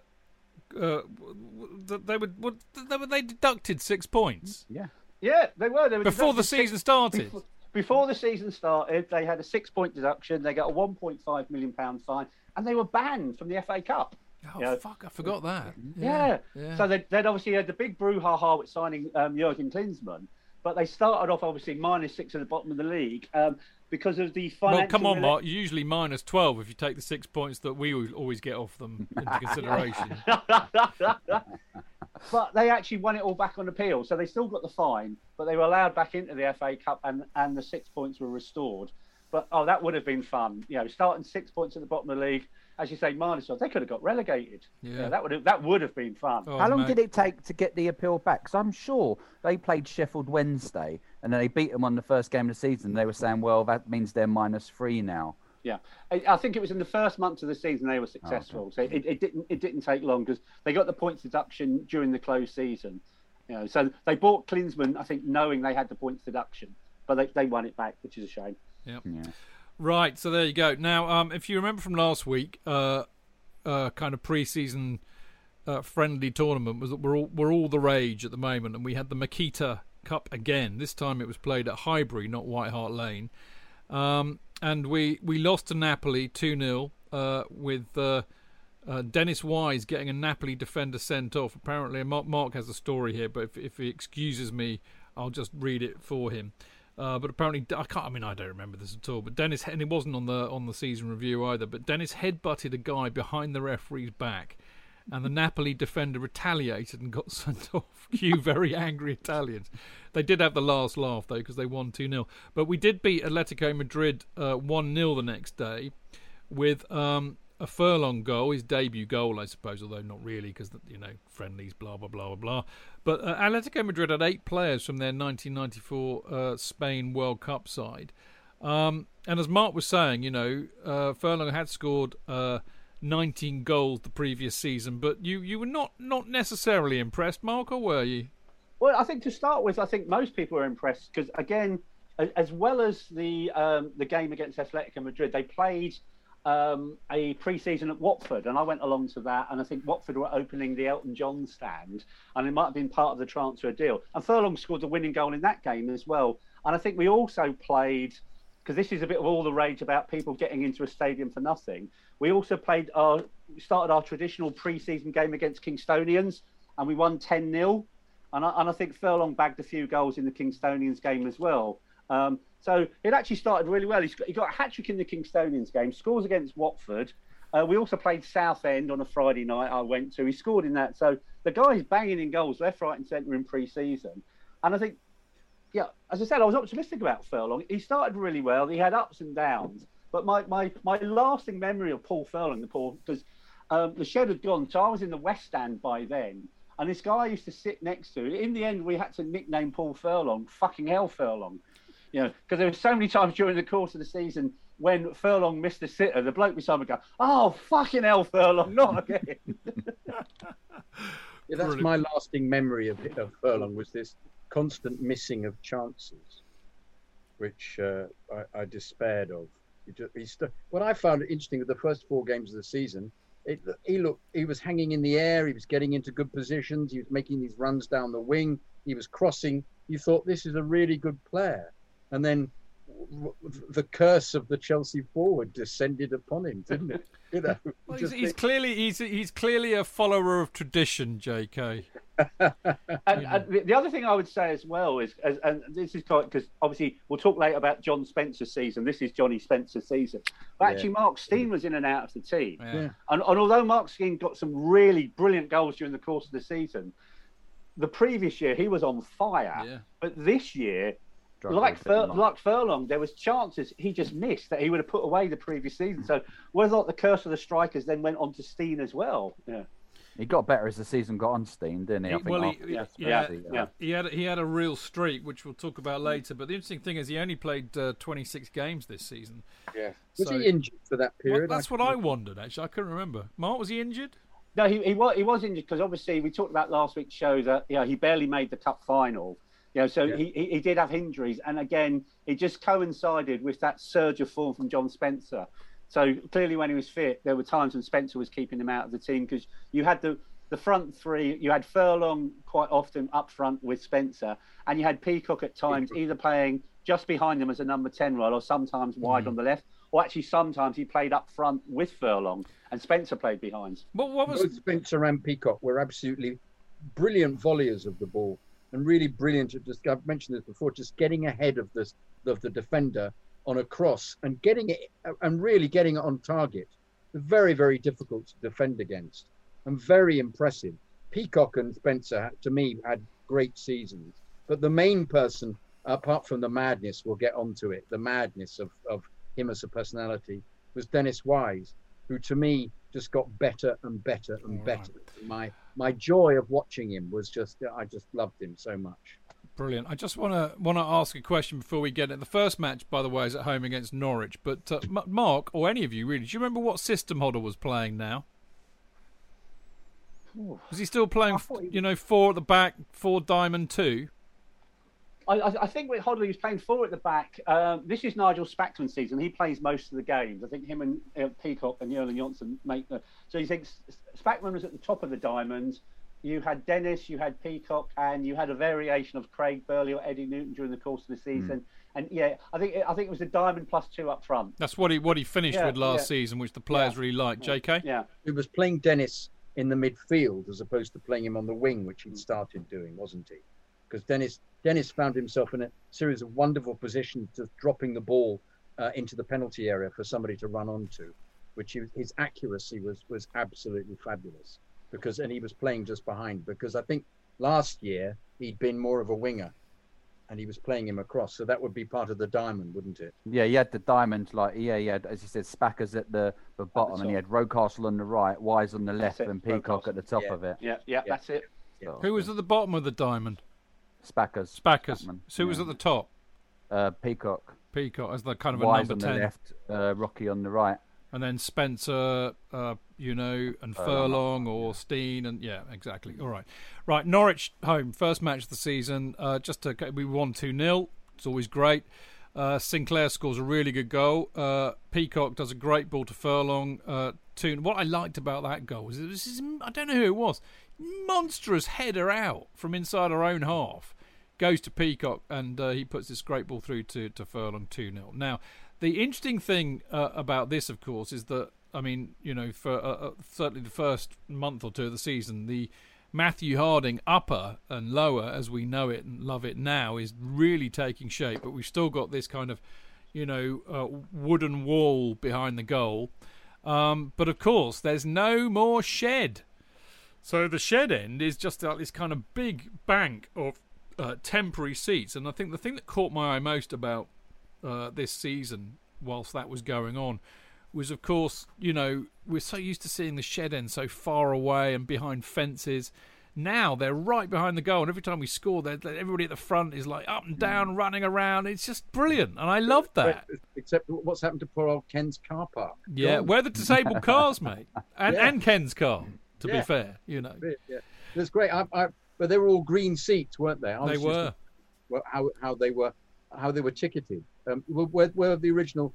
Speaker 3: They deducted 6 points.
Speaker 5: Yeah, they were.
Speaker 3: Before the season started.
Speaker 5: Before the season started, they had a 6-point deduction. They got a £1.5 million fine, and they were banned from the FA Cup.
Speaker 3: Oh, fuck, I forgot that.
Speaker 5: Yeah. So they'd obviously had the big brouhaha with signing Jurgen Klinsmann, but they started off obviously -6 at the bottom of the league. because of the financial...
Speaker 3: Well, come on, Mark. Usually minus 12 if you take the 6 points that we always get off them into consideration.
Speaker 5: But they actually won it all back on appeal, so they still got the fine, but they were allowed back into the FA Cup, and the 6 points were restored. But that would have been fun. Starting 6 points at the bottom of the league, as you say, minus 12, they could have got relegated. Yeah, that would have been fun.
Speaker 6: How long did it take to get the appeal back? Because I'm sure they played Sheffield Wednesday, and then they beat them on the first game of the season. They were saying, well, that means they're -3 now.
Speaker 5: Yeah, I think it was in the first month of the season they were successful. So it didn't take long because they got the points deduction during the closed season. So they bought Klinsmann, I think, knowing they had the points deduction, but they won it back, which is a shame.
Speaker 3: Yep. Yeah. Right, so there you go. Now, if you remember from last week, kind of pre-season friendly tournament was that we're all the rage at the moment, and we had the Makita Cup again. This time it was played at Highbury, not White Hart Lane. And we lost to Napoli 2-0 with Dennis Wise getting a Napoli defender sent off. Apparently, Mark has a story here, but if he excuses me, I'll just read it for him. But apparently, I don't remember this at all. But Dennis, and it wasn't on the season review either. But Dennis headbutted a guy behind the referee's back, and the Napoli defender retaliated and got sent off. Cue very angry Italians. They did have the last laugh, though, because they won 2-0. But we did beat Atletico Madrid 1-0 the next day with a Furlong goal, his debut goal, I suppose, although not really because, friendlies, blah, blah, blah, blah, blah. But Atletico Madrid had 8 players from their 1994 Spain World Cup side. And as Mark was saying, Furlong had scored 19 goals the previous season, but you were not necessarily impressed, Mark, or were you?
Speaker 5: Well, I think to start with, I think most people are impressed because, again, as well as the game against Atletico Madrid, they played a pre-season at Watford, and I went along to that, and I think Watford were opening the Elton John stand, and it might have been part of the transfer deal. And Furlong scored the winning goal in that game as well. And I think we also played, because this is a bit of all the rage about people getting into a stadium for nothing, we also started our traditional pre-season game against Kingstonians, and we won 10-0. And I think Furlong bagged a few goals in the Kingstonians game as well. So it actually started really well. He got a hat-trick in the Kingstonians game, scores against Watford. We also played Southend on a Friday night I went to. He scored in that. So the guy's banging in goals left, right and centre in pre-season. And I think, as I said, I was optimistic about Furlong. He started really well. He had ups and downs. But my lasting memory of Paul Furlong, because the shed had gone, so I was in the West Stand by then. And this guy I used to sit next to, in the end, we had to nickname Paul Furlong Fucking Hell Furlong. Because there were so many times during the course of the season when Furlong missed a sitter, the bloke beside me would go, "Oh, fucking hell, Furlong, not again."
Speaker 4: That's my lasting memory of Furlong, was this constant missing of chances, which I despaired of. What I found interesting with the first 4 games of the season, he was hanging in the air, he was getting into good positions, he was making these runs down the wing, he was crossing. You thought, this is a really good player. And then the curse of the Chelsea forward descended upon him, didn't it?
Speaker 3: Well, he's clearly a follower of tradition, JK.
Speaker 5: And the other thing I would say as well is, and this is because obviously we'll talk later about John Spencer's season. This is Johnny Spencer's season. But actually, Mark Stein was in and out of the team. Yeah. And although Mark Stein got some really brilliant goals during the course of the season, the previous year he was on fire. Yeah. But this year, like Furlong, there was chances he just missed that he would have put away the previous season. So whether or not the curse of the strikers then went on to Stein as well. Yeah.
Speaker 6: He got better as the season got on, Stein, didn't he?
Speaker 3: He had a real streak, which we'll talk about later. But the interesting thing is he only played 26 games this season.
Speaker 4: Yeah. Was he injured for that period?
Speaker 3: Well, that's what I wondered, actually. I couldn't remember. Mark, was he injured?
Speaker 5: No, he was injured because obviously we talked about last week's show that he barely made the cup final. He did have injuries, and again, it just coincided with that surge of form from John Spencer. So clearly, when he was fit, there were times when Spencer was keeping him out of the team because you had the front three. You had Furlong quite often up front with Spencer, and you had Peacock at times either playing just behind them as a number 10 role, or sometimes wide on the left, or actually sometimes he played up front with Furlong and Spencer played behind.
Speaker 4: Both Spencer and Peacock were absolutely brilliant volleyers of the ball. And really brilliant at I've mentioned this before, just getting ahead of the defender on a cross and getting it and really getting it on target. Very, very difficult to defend against and very impressive. Peacock and Spencer, to me, had great seasons. But the main person, apart from the madness, we'll get onto it, the madness of him as a personality, was Dennis Wise, who to me just got better and better and better. My joy of watching him was I just loved him so much.
Speaker 3: Brilliant. I just want to ask a question before we get it. The first match, by the way, is at home against Norwich. But Mark, or any of you really, do you remember what system Hoddle was playing now? Was he still playing, 4 at the back, 4 diamond 2?
Speaker 5: I think with Hoddle, he was playing 4 at the back. This is Nigel Spackman's season. He plays most of the games. I think him and Peacock and Jurgen Jonsson make the... So you think Spackman was at the top of the diamond. You had Dennis, you had Peacock, and you had a variation of Craig Burley or Eddie Newton during the course of the season. And yeah, I think it was a diamond plus 2 up front.
Speaker 3: That's what he finished with last season, which the players really liked. JK?
Speaker 5: Yeah.
Speaker 4: He was playing Dennis in the midfield as opposed to playing him on the wing, which he'd started doing, wasn't he? Because Dennis found himself in a series of wonderful positions, just dropping the ball into the penalty area for somebody to run onto, which his accuracy was absolutely fabulous. And he was playing just behind, because I think last year he'd been more of a winger and he was playing him across. So that would be part of the diamond, wouldn't it?
Speaker 6: Yeah, he had the diamond, he had, as you said, Spackers at the bottom, and he had Rocastle on the right, Wise on the left, and Peacock at the top of it.
Speaker 5: Yeah, that's it.
Speaker 4: Yeah.
Speaker 3: Who was at the bottom of the diamond?
Speaker 6: Spackers.
Speaker 3: Spackman. So who was at the top?
Speaker 6: Peacock.
Speaker 3: Peacock as the kind of
Speaker 6: Wise
Speaker 3: a number 10.
Speaker 6: On the left, Rocky on the right.
Speaker 3: And then Spencer, and Furlong or Steen, and yeah, exactly. All right. Right, Norwich home, first match of the season. We won 2-0. It's always great. Sinclair scores a really good goal. Peacock does a great ball to Furlong. What I liked about that goal was I don't know who it was. Monstrous header out from inside our own half. Goes to Peacock, and he puts this great ball through to Furlong 2-0. Now, the interesting thing about this, of course, is that, for certainly the first month or two of the season, the Matthew Harding upper and lower, as we know it and love it now, is really taking shape. But we've still got this kind of, wooden wall behind the goal. But, of course, there's no more shed. So the shed end is just like this kind of big bank of temporary seats. And I think the thing that caught my eye most about this season, whilst that was going on, was, of course, we're so used to seeing the shed end so far away and behind fences. Now they're right behind the goal, and every time we score, everybody at the front is like up and down, running around. It's just brilliant, and I love that.
Speaker 4: Except what's happened to poor old Ken's car park?
Speaker 3: Yeah, where the disabled cars, mate, and Ken's car. To be fair,
Speaker 4: Yeah. It's great. But they were all green seats, weren't they?
Speaker 3: They were.
Speaker 4: How they were ticketed. Were the original?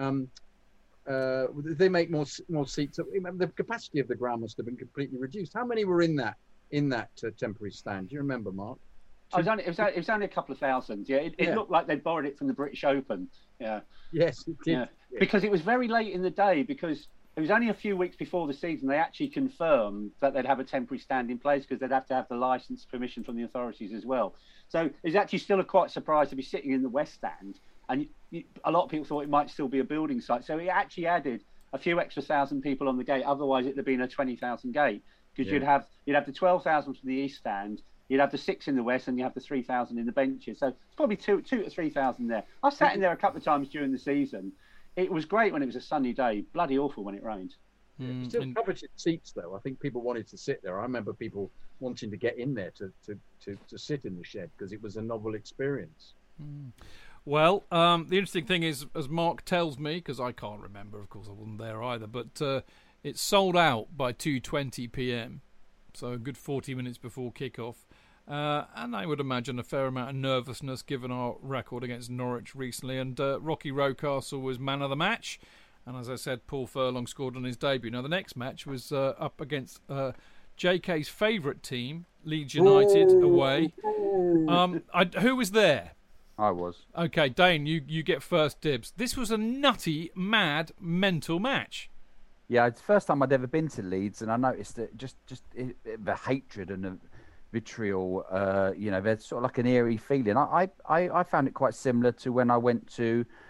Speaker 4: They make more seats. The capacity of the ground must have been completely reduced. How many were in that temporary stand? Do you remember, Mark?
Speaker 5: It was only a couple of thousand. Yeah, it looked like they'd borrowed it from the British Open. Yeah.
Speaker 4: Yes, it did.
Speaker 5: Yeah. Because it was very late in the day. Because it was only a few weeks before the season they actually confirmed that they'd have a temporary stand in place, because they'd have to have the licence permission from the authorities as well. So it's actually still a quite surprise to be sitting in the West Stand, and a lot of people thought it might still be a building site. So it actually added a few extra thousand people on the gate. Otherwise, it'd have been a 20,000 gate, because you'd have the 12,000 from the East Stand, you'd have the 6 in the West, and you have the 3,000 in the benches. So it's probably 2,000 to 3,000 there. I sat in there a couple of times during the season. It was great when it was a sunny day. Bloody awful when it rained.
Speaker 4: Still coveted seats, though. I think people wanted to sit there. I remember people wanting to get in there to sit in the shed, because it was a novel experience.
Speaker 3: Well, the interesting thing is, as Mark tells me, because I can't remember, of course I wasn't there either, but it's sold out by 2:20 p.m, so a good 40 minutes before kick-off. And I would imagine a fair amount of nervousness given our record against Norwich recently. And Rocky Rocastle was man of the match. And as I said, Paul Furlong scored on his debut. Now, the next match was up against JK's favourite team, Leeds United, away. Who was there?
Speaker 6: I was.
Speaker 3: Okay, Dane, you get first dibs. This was a nutty, mad, mental match.
Speaker 6: Yeah, it's the first time I'd ever been to Leeds, and I noticed that just the hatred and the vitriol, there's sort of like an eerie feeling. I found it quite similar to when I went to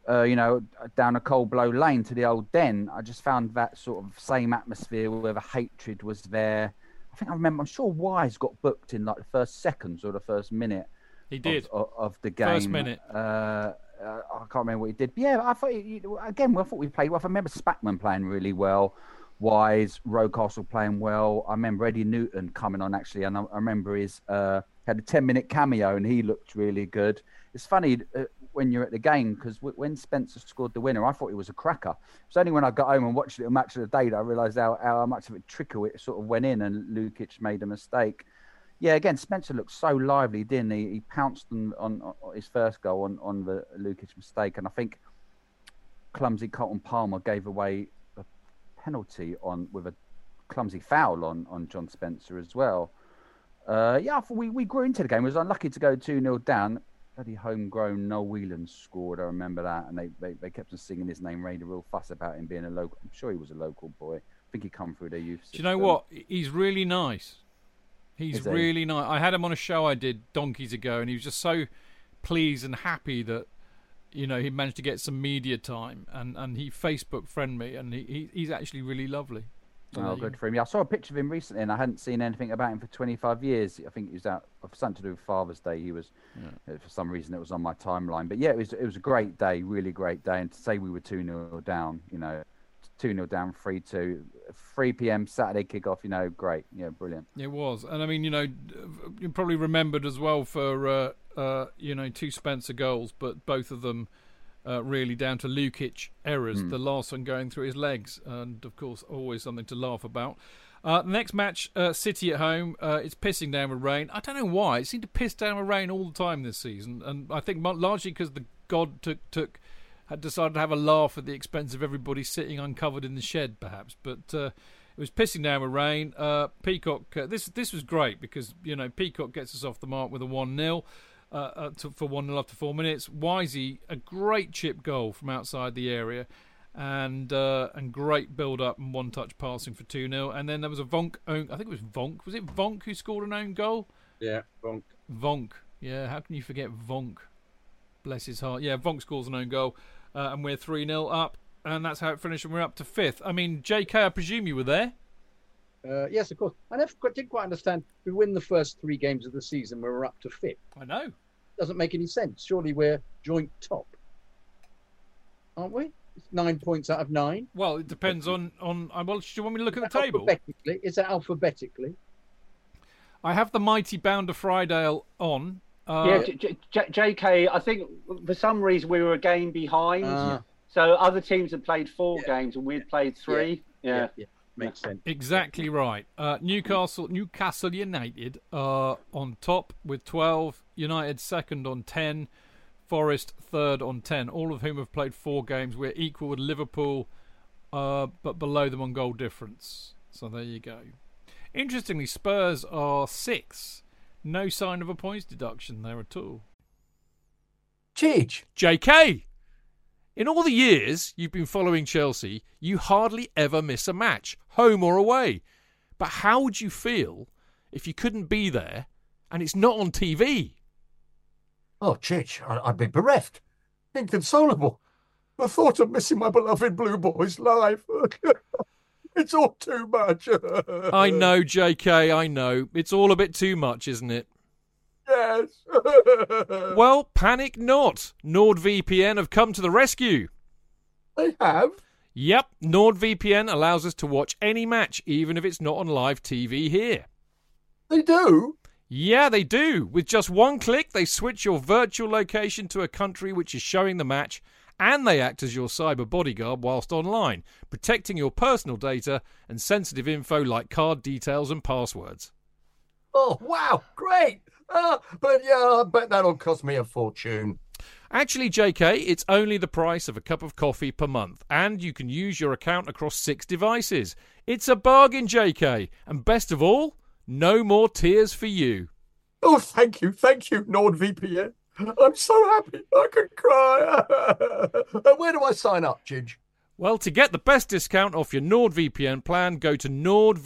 Speaker 6: down a Cold Blow Lane to the old Den. I just found that sort of same atmosphere where the hatred was there. I'm sure Wise got booked in like the first seconds or the first minute.
Speaker 3: He did.
Speaker 6: Of the game.
Speaker 3: First minute.
Speaker 6: I can't remember what he did. But yeah, I thought we played well. I remember Spackman playing really well. Wise, Rocastle playing well. I remember Eddie Newton coming on actually, and I remember his had a 10-minute cameo, and he looked really good. It's funny when you're at the game because when Spencer scored the winner, I thought he was a cracker. It was only when I got home and watched a match of the day that I realised how much of a trickle it sort of went in, and Lukic made a mistake. Yeah, again, Spencer looked so lively, didn't he? He pounced on his first goal on the Lukic mistake, and I think clumsy Colton Palmer gave away a penalty with a clumsy foul on John Spencer as well. I thought we grew into the game. We was unlucky to go 2-0 down. Bloody homegrown Noel Whelan scored. I remember that, and they kept on singing his name, made a real fuss about him being a local. I'm sure he was a local boy. I think he come through their youth system.
Speaker 3: Do you know what? He's really nice. He's really nice. I had him on a show I did donkeys ago, and he was just so pleased and happy that he managed to get some media time, and he Facebook friended me, and he's actually really lovely.
Speaker 6: Oh, good for him. Yeah, I saw a picture of him recently, and I hadn't seen anything about him for 25 years. I think he was out of something to do with Father's Day. He was, for some reason, it was on my timeline. But yeah, it was a great day, really great day. And to say we were 2-0 down, 2-0 down, 3-2, 3 p.m. Saturday kickoff, great. Yeah, brilliant.
Speaker 3: It was. And I mean, you probably remembered as well for, 2 Spencer goals, but both of them really down to Lukic errors, the last one going through his legs, and of course always something to laugh about. The next match, City at home, it's pissing down with rain. I don't know why, it seemed to piss down with rain all the time this season, and I think largely because the God had decided to have a laugh at the expense of everybody sitting uncovered in the shed perhaps, but it was pissing down with rain. Peacock, this was great because Peacock gets us off the mark with a 1-0. For 1-0 after 4 minutes. Wisey, a great chip goal from outside the area, and great build-up and one-touch passing for 2-0. And then there was a Vonk. I think it was Vonk. Was it Vonk who scored an own goal?
Speaker 4: Yeah, Vonk.
Speaker 3: Vonk. Yeah, how can you forget Vonk? Bless his heart. Yeah, Vonk scores an own goal, and we're 3-0 up, and that's how it finished, and we're up to 5th. I mean, JK, I presume you were there?
Speaker 4: Yes, of course. I didn't quite understand. We win the first 3 games of the season, we're up to 5th.
Speaker 3: I know.
Speaker 4: Doesn't make any sense. Surely we're joint top, aren't we? It's 9 points out of 9.
Speaker 3: Well, it depends on. Well, do you want me to look at the table?
Speaker 4: Is it alphabetically?
Speaker 3: I have the mighty Bounder Friedale on.
Speaker 5: JK, I think for some reason we were a game behind. So other teams had played 4 games and we'd played 3. Yeah.
Speaker 4: Makes sense.
Speaker 3: Exactly right. Newcastle United are on top with 12. United second on 10. Forest third on 10. All of whom have played 4 games. We're equal with Liverpool, but below them on goal difference. So there you go. Interestingly, Spurs are 6th. No sign of a points deduction there at all.
Speaker 7: Chidge.
Speaker 3: JK! In all the years you've been following Chelsea, you hardly ever miss a match, home or away. But how would you feel if you couldn't be there and it's not on TV?
Speaker 7: Oh, Chidge, I'd be bereft. Inconsolable. The thought of missing my beloved Blue Boys live. It's all too much.
Speaker 3: I know, JK, I know. It's all a bit too much, isn't it?
Speaker 7: Yes.
Speaker 3: Well, panic not. NordVPN have come to the rescue.
Speaker 7: They have?
Speaker 3: Yep, NordVPN allows us to watch any match, even if it's not on live TV here.
Speaker 7: They do?
Speaker 3: Yeah, they do. With just one click, they switch your virtual location to a country which is showing the match, and they act as your cyber bodyguard whilst online, protecting your personal data and sensitive info like card details and passwords.
Speaker 7: Oh, wow, great. But yeah, I bet that'll cost me a fortune.
Speaker 3: Actually, JK, it's only the price of a cup of coffee per month, and you can use your account across 6 devices. It's a bargain, JK, and best of all, no more tears for you.
Speaker 7: Oh, thank you, NordVPN. I'm so happy I could cry. Where do I sign up, Chidge?
Speaker 3: Well, to get the best discount off your NordVPN plan, go to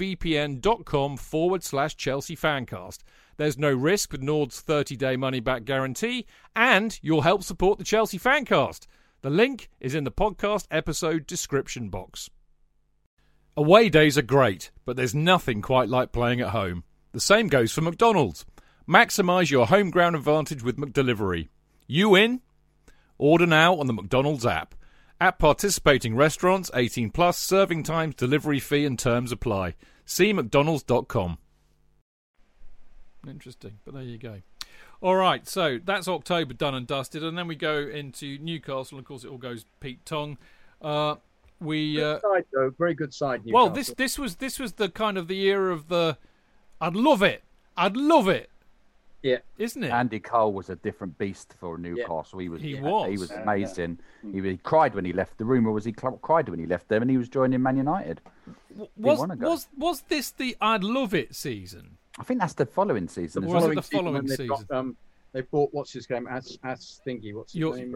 Speaker 3: nordvpn.com/Chelsea Fancast. There's no risk with Nord's 30-day money-back guarantee, and you'll help support the Chelsea Fancast. The link is in the podcast episode description box. Away days are great, but there's nothing quite like playing at home. The same goes for McDonald's. Maximise your home ground advantage with McDelivery. You in? Order now on the McDonald's app. At participating restaurants, 18 plus, serving times, delivery fee and terms apply. See mcdonalds.com. Interesting, but there you go. All right, so that's October done and dusted, and then we go into Newcastle, and of course it all goes Pete Tong.
Speaker 4: Good side, though. Very good side, Newcastle.
Speaker 3: Well, this was the kind of the year of the I'd love it.
Speaker 4: Yeah,
Speaker 3: isn't it?
Speaker 6: Andy Cole was a different beast for Newcastle.
Speaker 3: Yeah.
Speaker 6: He was amazing. Yeah. He cried when he left. The rumour was he cried when he left them, and he was joining Man United.
Speaker 3: Was this the I'd love it season?
Speaker 6: I think that's the following season.
Speaker 3: Was it the following season?
Speaker 4: They bought what's his name? As Thingy. What's his name?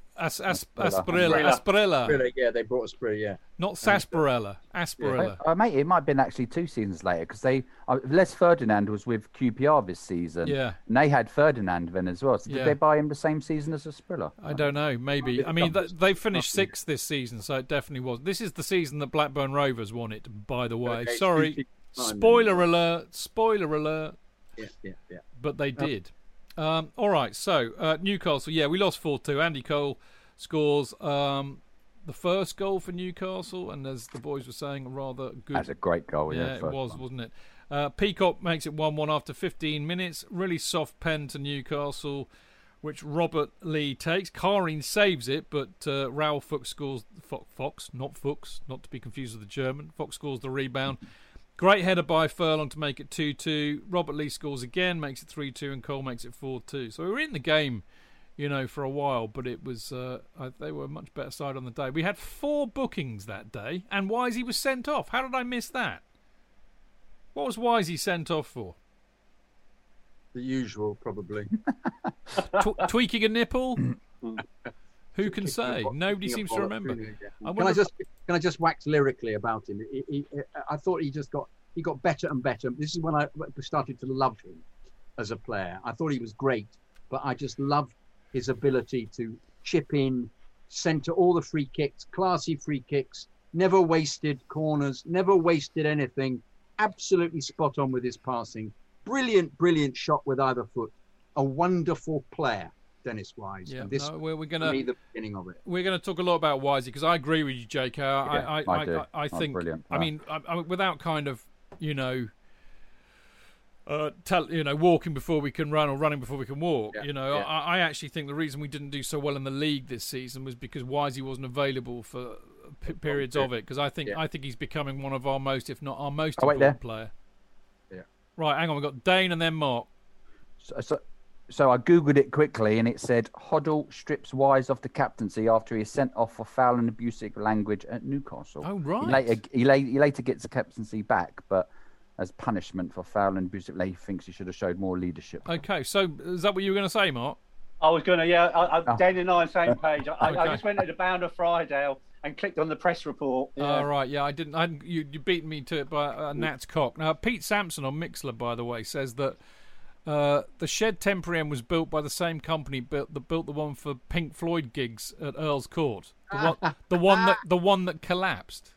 Speaker 3: Asprilla.
Speaker 4: Yeah, they brought Asprilla. Yeah,
Speaker 3: not Sarsaparilla. Asprilla.
Speaker 6: Yeah. Mate, it might have been actually 2 seasons later because Les Ferdinand was with QPR this season.
Speaker 3: Yeah,
Speaker 6: and they had Ferdinand then as well. So did they buy him the same season as Asprilla?
Speaker 3: I don't know. Maybe. I mean, they finished 6th this season, so it definitely was. This is the season that Blackburn Rovers won it. By the way,
Speaker 4: okay,
Speaker 3: sorry. Spoiler alert.
Speaker 4: Yeah.
Speaker 3: But they did. All right, so Newcastle, we lost 4-2. Andy Cole scores the first goal for Newcastle, and as the boys were saying, rather good.
Speaker 6: That's a great goal,
Speaker 3: yeah, it was, wasn't it? Peacock makes it 1-1 after 15 minutes. Really soft pen to Newcastle, which Robert Lee takes. Karine saves it, but Raul Fuchs scores. Fox, not Fuchs, not to be confused with the German. Fox scores the rebound. Great header by Furlong to make it 2-2. Robert Lee scores again, makes it 3-2, and Cole makes it 4-2. So we were in the game, for a while, but it was they were a much better side on the day. We had 4 bookings that day, and Wisey was sent off. How did I miss that? What was Wisey sent off for?
Speaker 4: The usual, probably.
Speaker 3: Tweaking a nipple? Who can say? Nobody seems to remember.
Speaker 4: Can I just wax lyrically about him? I thought he got better and better. This is when I started to love him as a player. I thought he was great, but I just loved his ability to chip in, centre all the free kicks, classy free kicks, never wasted corners, never wasted anything. Absolutely spot on with his passing. Brilliant shot with either foot. A wonderful player. Dennis Wise.
Speaker 3: Yeah,
Speaker 4: and this
Speaker 3: we're gonna
Speaker 4: be the beginning of it.
Speaker 3: We're going to talk a lot about Wisey because I agree with you, JK. I think.
Speaker 6: Brilliant.
Speaker 3: I mean, without kind of walking before we can run or running before we can walk. I actually think the reason we didn't do so well in the league this season was because Wisey wasn't available for periods of it. Because I think he's becoming one of our most, if not our most important player.
Speaker 4: Yeah.
Speaker 3: Right, hang on. We've got Dane and then Mark.
Speaker 6: So I googled it quickly, and it said Hoddle strips Wise off the captaincy after he is sent off for foul and abusive language at Newcastle.
Speaker 3: Oh right.
Speaker 6: He later gets the captaincy back, but as punishment for foul and abusive, he thinks he should have showed more leadership.
Speaker 3: Okay, so is that what you were going to say, Mark?
Speaker 5: I was going to, Dan and I on the same page. I just went to the Bounder Friday and clicked on the press report.
Speaker 3: Yeah. Oh, right, yeah, I didn't. You beat me to it by Nat's cock. Now, Pete Sampson on Mixler, by the way, says that the Shed Temporary was built by the same company that built the one for Pink Floyd gigs at Earl's Court. The one that collapsed.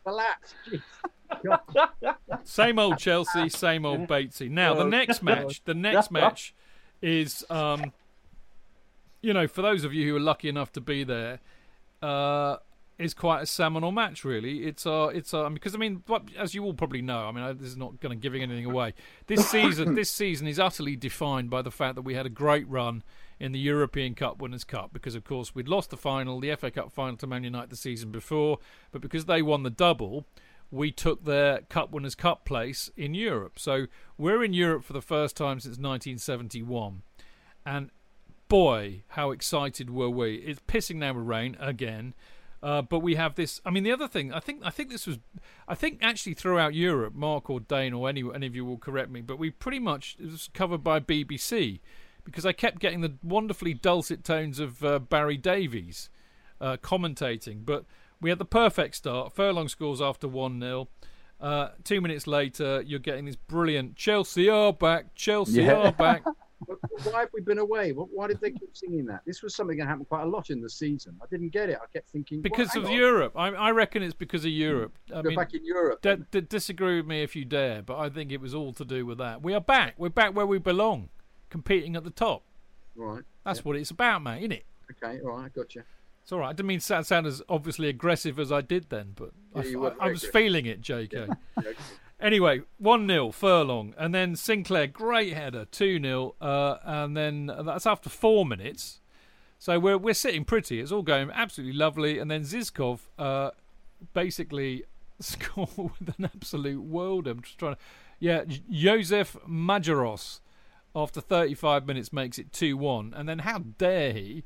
Speaker 3: Same old Chelsea, same old Batesy. Now the next match is for those of you who are lucky enough to be there, is quite a seminal match, really. It's because as you all probably know, this is not going to giving anything away. This season is utterly defined by the fact that we had a great run in the European Cup Winners' Cup, because of course we'd lost the final, the FA Cup final, to Man United the season before, but because they won the double, we took their Cup Winners' Cup place in Europe. So we're in Europe for the first time since 1971, and boy, how excited were we! It's pissing down with rain again. But we have this. The other thing, I think actually throughout Europe, Mark or Dane or any of you will correct me, but we pretty much, it was covered by BBC, because I kept getting the wonderfully dulcet tones of Barry Davies commentating. But we had the perfect start. Furlong scores after 1-0. 2 minutes later, you're getting this brilliant Chelsea are back, Chelsea are back.
Speaker 4: Why have we been away? Why did they keep singing that? This was something that happened quite a lot in the season. I didn't get it. I kept thinking
Speaker 3: because of Europe. I reckon it's because of Europe.
Speaker 4: We're back in Europe.
Speaker 3: Disagree with me if you dare, but I think it was all to do with that. We are back. We're back where we belong, competing at the top.
Speaker 4: Right.
Speaker 3: That's what it's about, mate, isn't it?
Speaker 4: Okay. All right. Gotcha.
Speaker 3: It's all right. I didn't mean to sound as obviously aggressive as I did then, but I was feeling it, JK.
Speaker 4: Yeah.
Speaker 3: Anyway, 1-0 Furlong, and then Sinclair, great header, 2-0, and then that's after 4 minutes. So we're sitting pretty. It's all going absolutely lovely, and then Zizkov basically scored with an absolute world. I'm just trying to... Josef Majoros after 35 minutes makes it 2-1, and then how dare he?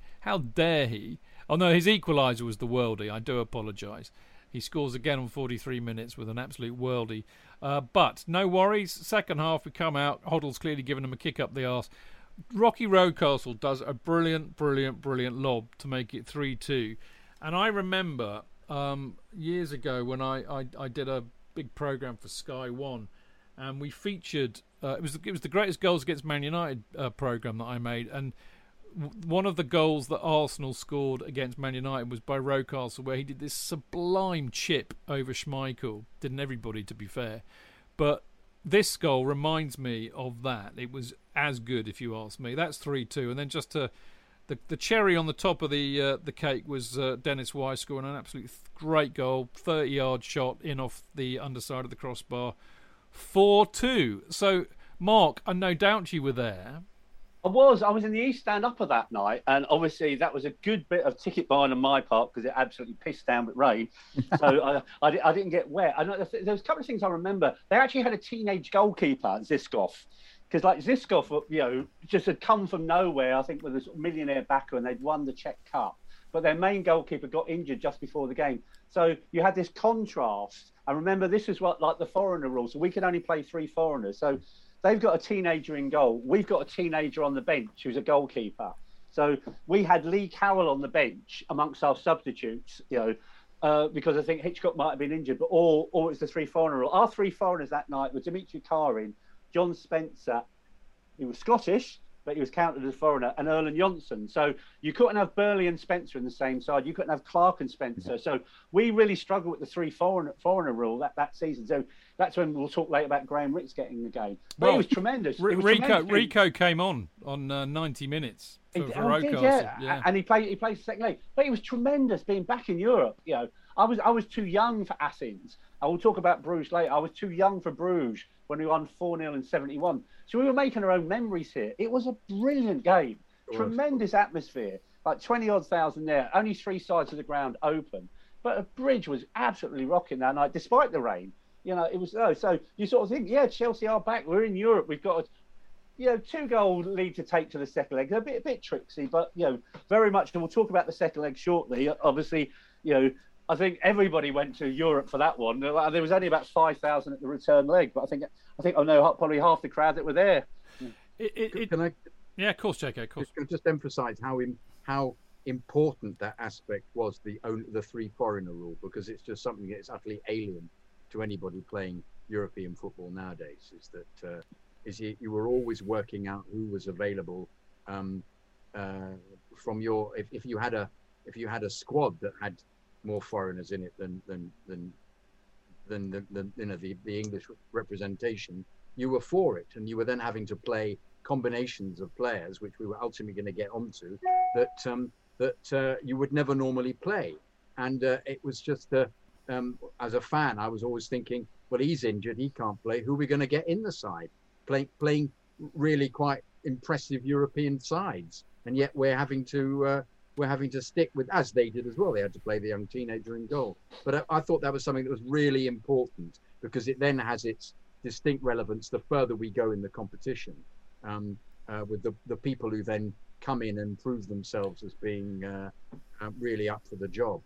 Speaker 3: Oh no, his equaliser was the worldie. I do apologise. He scores again on 43 minutes with an absolute worldie. But no worries. Second half, we come out. Hoddle's clearly given him a kick up the arse. Rocky Rocastle does a brilliant lob to make it 3-2. And I remember years ago when I did a big programme for Sky One, and we featured... it was the Greatest Goals Against Man United programme that I made, and one of the goals that Arsenal scored against Man United was by Rocastle, where he did this sublime chip over Schmeichel. Didn't everybody, to be fair. But this goal reminds me of that. It was as good, if you ask me. That's 3-2. And then just the cherry on the top of the cake was Dennis Wise scoring an absolute great goal. 30-yard shot in off the underside of the crossbar. 4-2. So, Mark, I no doubt you were there.
Speaker 5: I was in the East Stand Upper that night, and obviously that was a good bit of ticket buying on my part because it absolutely pissed down with rain. So I didn't get wet. I know there was a couple of things I remember. They actually had a teenage goalkeeper, Ziskov, because like Ziskov, just had come from nowhere. I think with a sort of millionaire backer, and they'd won the Czech Cup. But their main goalkeeper got injured just before the game. So you had this contrast. And remember, this is what like the foreigner rule. So we could only play 3 foreigners. So they've got a teenager in goal. We've got a teenager on the bench who's a goalkeeper. So we had Lee Carroll on the bench amongst our substitutes, because I think Hitchcock might have been injured, but all it's the 3 foreigner rule. Our 3 foreigners that night were Dimitri Karin, John Spencer, he was Scottish, but he was counted as a foreigner, and Erland Johnson. So you couldn't have Burley and Spencer in the same side. You couldn't have Clark and Spencer. So we really struggled with the 3 foreigner rule that season. So that's when we'll talk later about Graham Ricks getting the game. But it was tremendous.
Speaker 3: Rico came on 90 minutes for Rocastle.
Speaker 5: Yeah. And he played second leg. But it was tremendous being back in Europe. I was too young for Athens. I will talk about Bruges later. I was too young for Bruges when we won 4-0 in 71. So we were making our own memories here. It was a brilliant game. Tremendous atmosphere. Like 20-odd thousand there. Only 3 sides of the ground open. But a bridge was absolutely rocking that night, despite the rain. It was... so you sort of think, Chelsea are back. We're in Europe. We've got a 2-goal lead to take to the second leg. They're a bit tricksy, but, very much... And we'll talk about the second leg shortly. Obviously, I think everybody went to Europe for that one. There was only about 5,000 at the return leg, but I think I know probably half the crowd that were there.
Speaker 4: Can I?
Speaker 3: Yeah, of course, JK. Of course.
Speaker 4: Just emphasise how important that aspect was, the 3 foreigner rule, because it's just something that's utterly alien to anybody playing European football nowadays. Is that you were always working out who was available from your if you had a squad that had more foreigners in it than the English representation, you were for it, and you were then having to play combinations of players, which we were ultimately going to get onto, that you would never normally play. And it was just as a fan, I was always thinking, well, he's injured, he can't play. Who are we going to get in the side? Playing really quite impressive European sides, and yet we're having to stick with, as they did as well. They had to play the young teenager in goal. But I thought that was something that was really important, because it then has its distinct relevance the further we go in the competition, with the people who then come in and prove themselves as being really up for the job.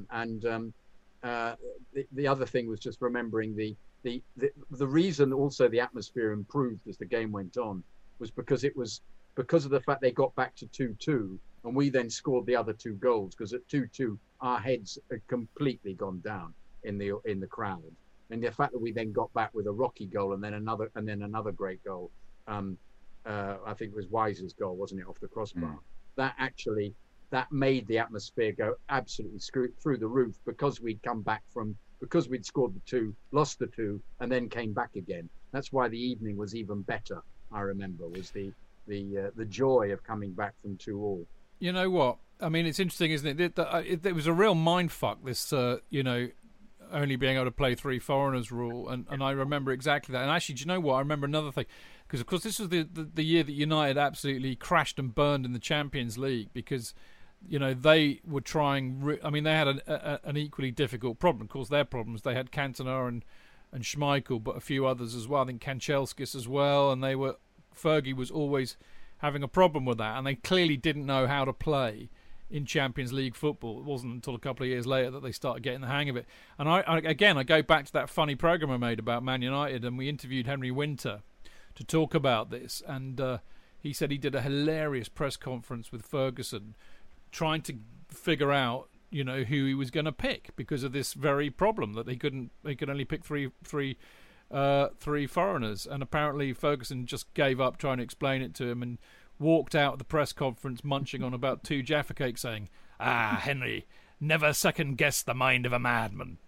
Speaker 4: The other thing was just remembering the reason also the atmosphere improved as the game went on was because of the fact they got back to 2-2. And we then scored the other 2 goals, because at 2-2, our heads had completely gone down in the crowd. And the fact that we then got back with a Rocky goal and then another great goal I think it was Wise's goal, wasn't it, off the crossbar? That made the atmosphere go absolutely through the roof, because we'd scored the 2, lost the 2, and then came back again. That's why the evening was even better. I remember was the joy of coming back from 2-2.
Speaker 3: You know what? I mean, it's interesting, isn't it? It was a real mindfuck, this, only being able to play 3 foreigners rule. And I remember exactly that. And actually, do you know what? I remember another thing. Because, of course, this was the year that United absolutely crashed and burned in the Champions League, because, they were trying... they had an equally difficult problem. Of course, their problems, they had Cantona and Schmeichel, but a few others as well. I think Kanchelskis as well. And Fergie was always having a problem with that. And they clearly didn't know how to play in Champions League football. It wasn't until a couple of years later that they started getting the hang of it. And I go back to that funny programme I made about Man United, and we interviewed Henry Winter to talk about this, and he said he did a hilarious press conference with Ferguson trying to figure out who he was going to pick, because of this very problem that they could only pick three foreigners. And apparently Ferguson just gave up trying to explain it to him and walked out of the press conference munching on about 2 Jaffa cakes, saying, Henry, never second guess the mind of a madman.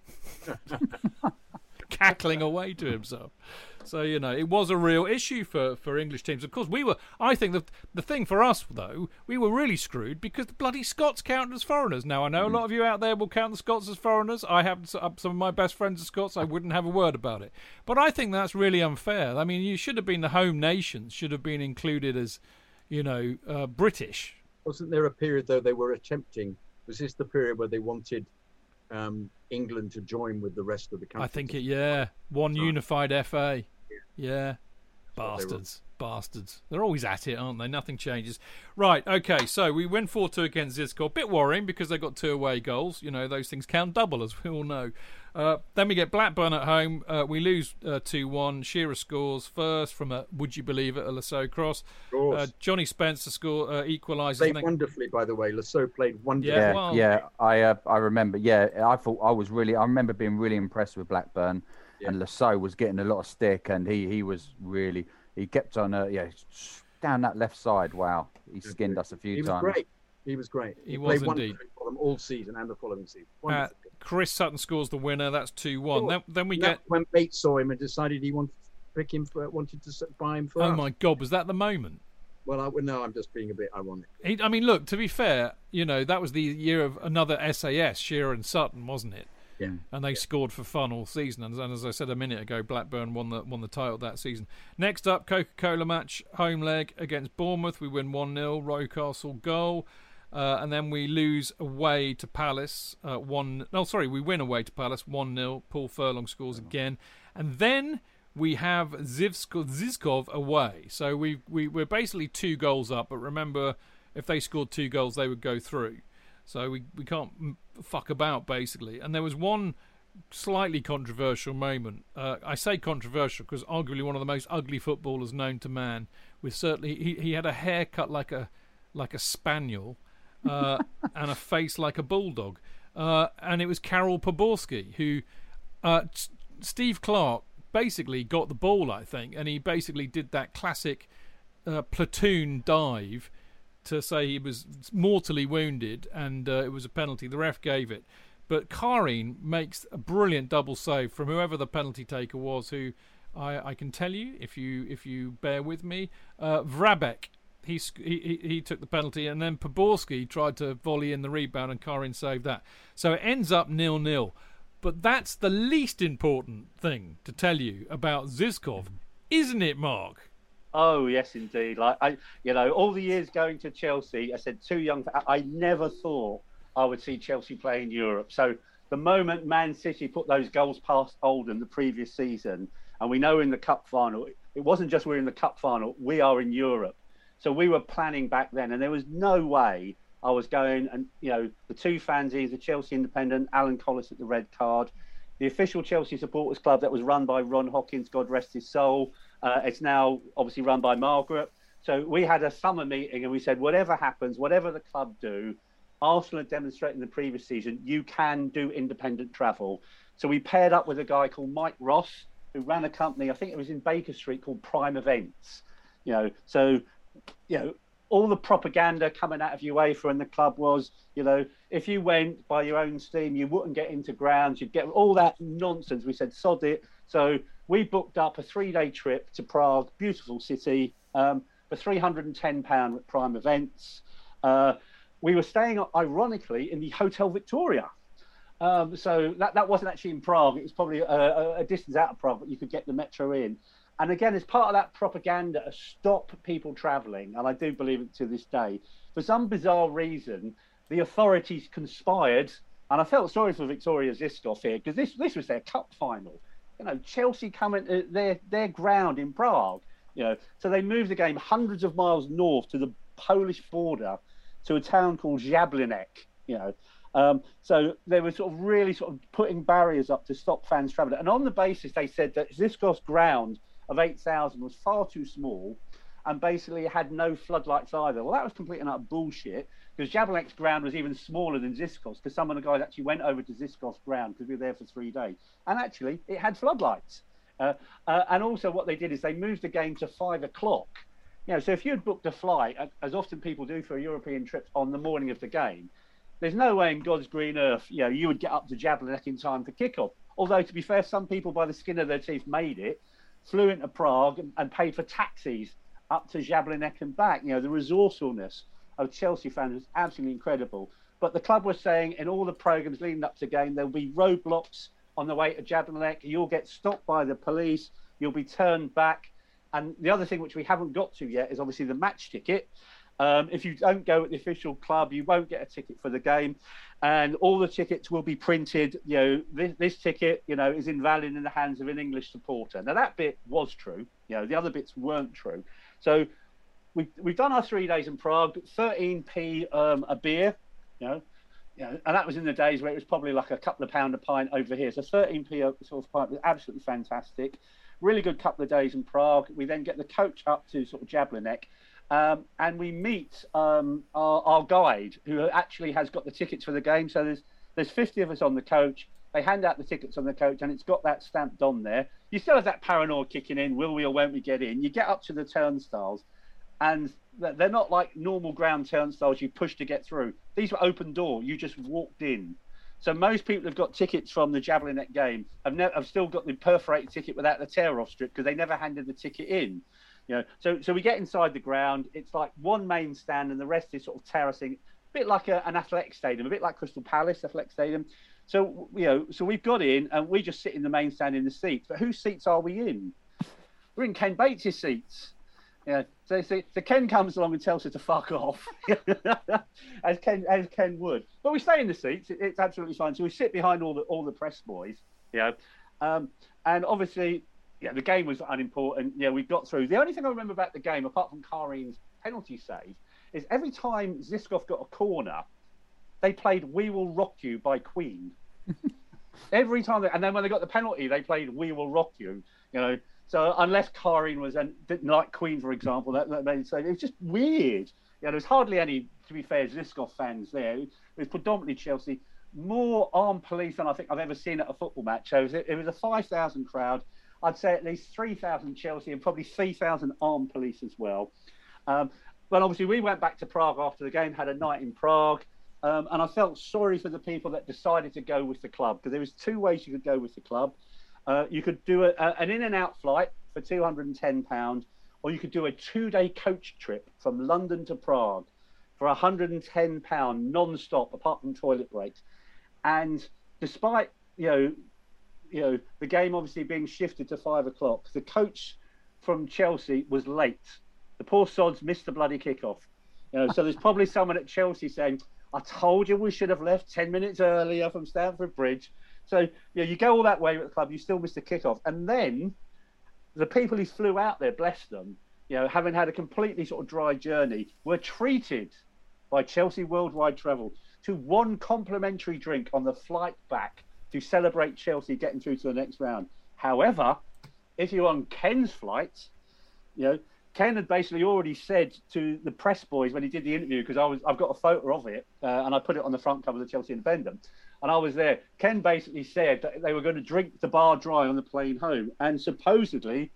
Speaker 3: Cackling away to himself. So, it was a real issue for English teams. Of course, I think the thing for us, though, we were really screwed because the bloody Scots counted as foreigners. Now, I know a lot of you out there will count the Scots as foreigners. I have some of my best friends are Scots. I wouldn't have a word about it. But I think that's really unfair. I mean, you should have been, the home nations should have been included as, British.
Speaker 4: Wasn't there a period, though, they were attempting, was this the period where they wanted England to join with the rest of the countries?
Speaker 3: I think one unified FA. Yeah. Bastards. They're always at it, aren't they? Nothing changes. Right, okay, so we win 4-2 against Zizkov. Bit worrying because they got 2 away goals. Those things count double, as we all know. Then we get Blackburn at home. We lose 2-1. Shearer scores first from a, would you believe it, a Lasso cross. Johnny Spencer equalises.
Speaker 4: Played wonderfully, by the way. Lasso played wonderfully.
Speaker 6: I remember. I remember being really impressed with Blackburn. Yeah. And Lasso was getting a lot of stick, and he was really... He kept on, down that left side. Wow, he skinned us a few times.
Speaker 4: He was great.
Speaker 3: He was indeed.
Speaker 4: For them all season and the following season.
Speaker 3: Chris Sutton scores the winner. That's 2-1. Then we get
Speaker 4: when Bates saw him and decided he wanted to pick him, wanted to buy him for.
Speaker 3: Oh my God, was that the moment?
Speaker 4: Well, I'm just being a bit ironic.
Speaker 3: Look, to be fair, that was the year of another SAS, Shearer and Sutton, wasn't it?
Speaker 4: Yeah.
Speaker 3: And they scored for fun all season. And as I said a minute ago, Blackburn won the title that season. Next up, Coca-Cola match, home leg against Bournemouth. We win 1-0, Rocastle goal. And then we lose away to Palace. We win away to Palace 1-0. Paul Furlong scores again. And then we have Zizkov away. So we're basically 2 goals up. But remember, if they scored 2 goals, they would go through. So we can't fuck about, basically. And there was one slightly controversial moment. I say controversial because arguably one of the most ugly footballers known to man. With certainly he had a haircut like a spaniel and a face like a bulldog. And it was Karol Poborski, who Steve Clarke basically got the ball, I think, and he basically did that classic platoon dive to say he was mortally wounded, and it was a penalty. The ref gave it. But Karin makes a brilliant double save from whoever the penalty taker was, who I can tell you, if you bear with me, Vrabek. He took the penalty, and then Poborski tried to volley in the rebound, and Karin saved that. So it ends up 0-0. But that's the least important thing to tell you about Zizkov, isn't it, Mark?
Speaker 5: Oh, yes, indeed. All the years going to Chelsea, I said too young. I never thought I would see Chelsea play in Europe. So the moment Man City put those goals past Oldham the previous season, and we know in the cup final, it wasn't just we're in the cup final, we are in Europe. So we were planning back then, and there was no way I was going. And, the 2 fansies, the Chelsea Independent, Alan Collis at the red card, the official Chelsea supporters club that was run by Ron Hawkins, God rest his soul. It's now obviously run by Margaret. So we had a summer meeting and we said, whatever happens, whatever the club do, Arsenal had demonstrated in the previous season, you can do independent travel. So we paired up with a guy called Mike Ross, who ran a company, I think it was in Baker Street, called Prime Events. So, all the propaganda coming out of UEFA and the club was, if you went by your own steam, you wouldn't get into grounds, you'd get all that nonsense. We said, sod it. So we booked up a 3-day trip to Prague, beautiful city, for £310 at Prime Events. We were staying, ironically, in the Hotel Victoria. So that wasn't actually in Prague. It was probably a distance out of Prague, but you could get the metro in. And again, as part of that propaganda to stop people travelling, and I do believe it to this day, for some bizarre reason, the authorities conspired, and I felt sorry for Victoria Žižkov here, because this was their cup final. Chelsea coming to their ground in Prague. So they moved the game hundreds of miles north to the Polish border to a town called Jablanek. So they were really putting barriers up to stop fans travelling. And on the basis, they said that Žižkov's ground of 8,000 was far too small, and basically it had no floodlights either. Well, that was complete and utter bullshit, because Jablanek's ground was even smaller than Žižkov's, because some of the guys actually went over to Žižkov's ground because we were there for 3 days, and actually it had floodlights. And also what they did is they moved the game to 5 o'clock. So if you had booked a flight, as often people do for a European trip, on the morning of the game, there's no way in God's green earth, you would get up to Jablanek in time for kickoff. Although, to be fair, some people by the skin of their teeth made it, flew into Prague and paid for taxis up to Jablanek and back. The resourcefulness of Chelsea fans was absolutely incredible. But the club was saying in all the programmes leading up to the game, there'll be roadblocks on the way to Jablanek. You'll get stopped by the police. You'll be turned back. And the other thing which we haven't got to yet is obviously the match ticket. If you don't go at the official club, you won't get a ticket for the game. And all the tickets will be printed. This ticket, is invalid in the hands of an English supporter. Now, that bit was true. The other bits weren't true. So we've done our 3 days in Prague, 13p a beer, and that was in the days where it was probably like a couple of pound a pint over here. So 13p a pint was absolutely fantastic. Really good couple of days in Prague. We then get the coach up to Jablanek. And we meet our guide, who actually has got the tickets for the game. So there's 50 of us on the coach. They hand out the tickets on the coach, and it's got that stamped on there. You still have that paranoia kicking in. Will we or won't we get in? You get up to the turnstiles, and they're not like normal ground turnstiles you push to get through. These were open door. You just walked in. So most people have got tickets from the Jablanek game have still got the perforated ticket without the tear-off strip, because they never handed the ticket in. So we get inside the ground. It's like one main stand, and the rest is terracing, a bit like an athletic stadium, a bit like Crystal Palace Athletic Stadium. So so we've got in, and we just sit in the main stand in the seats. But whose seats are we in? We're in Ken Bates' seats. So Ken comes along and tells us to fuck off, as Ken would. But we stay in the seats. It's absolutely fine. So we sit behind all the press boys. And obviously, the game was unimportant. We got through. The only thing I remember about the game, apart from Karin's penalty save, is every time Žižkov got a corner, they played "We Will Rock You" by Queen. Every time, and then when they got the penalty, they played "We Will Rock You." So unless Karin didn't like Queen, for example, that made it was just weird. There was hardly any, to be fair, Žižkov fans there. It was predominantly Chelsea. More armed police than I think I've ever seen at a football match. So it was a 5,000 crowd. I'd say at least 3,000 Chelsea and probably 3,000 armed police as well. But obviously we went back to Prague after the game, had a night in Prague, and I felt sorry for the people that decided to go with the club, because there was 2 ways you could go with the club. You could do an in and out flight for £210, or you could do a 2-day coach trip from London to Prague for £110 non-stop, apart from toilet breaks. And despite the game obviously being shifted to 5 o'clock, the coach from Chelsea was late. The poor sods missed the bloody kickoff. So there's probably someone at Chelsea saying, "I told you we should have left 10 minutes earlier from Stamford Bridge." So you go all that way with the club, you still miss the kickoff. And then the people who flew out there, bless them, having had a completely dry journey, were treated by Chelsea Worldwide Travel to 1 complimentary drink on the flight back to celebrate Chelsea getting through to the next round. However, if you're on Ken's flight, Ken had basically already said to the press boys when he did the interview, because I've got a photo of it, and I put it on the front cover of the Chelsea Independent, and I was there. Ken basically said that they were going to drink the bar dry on the plane home, and supposedly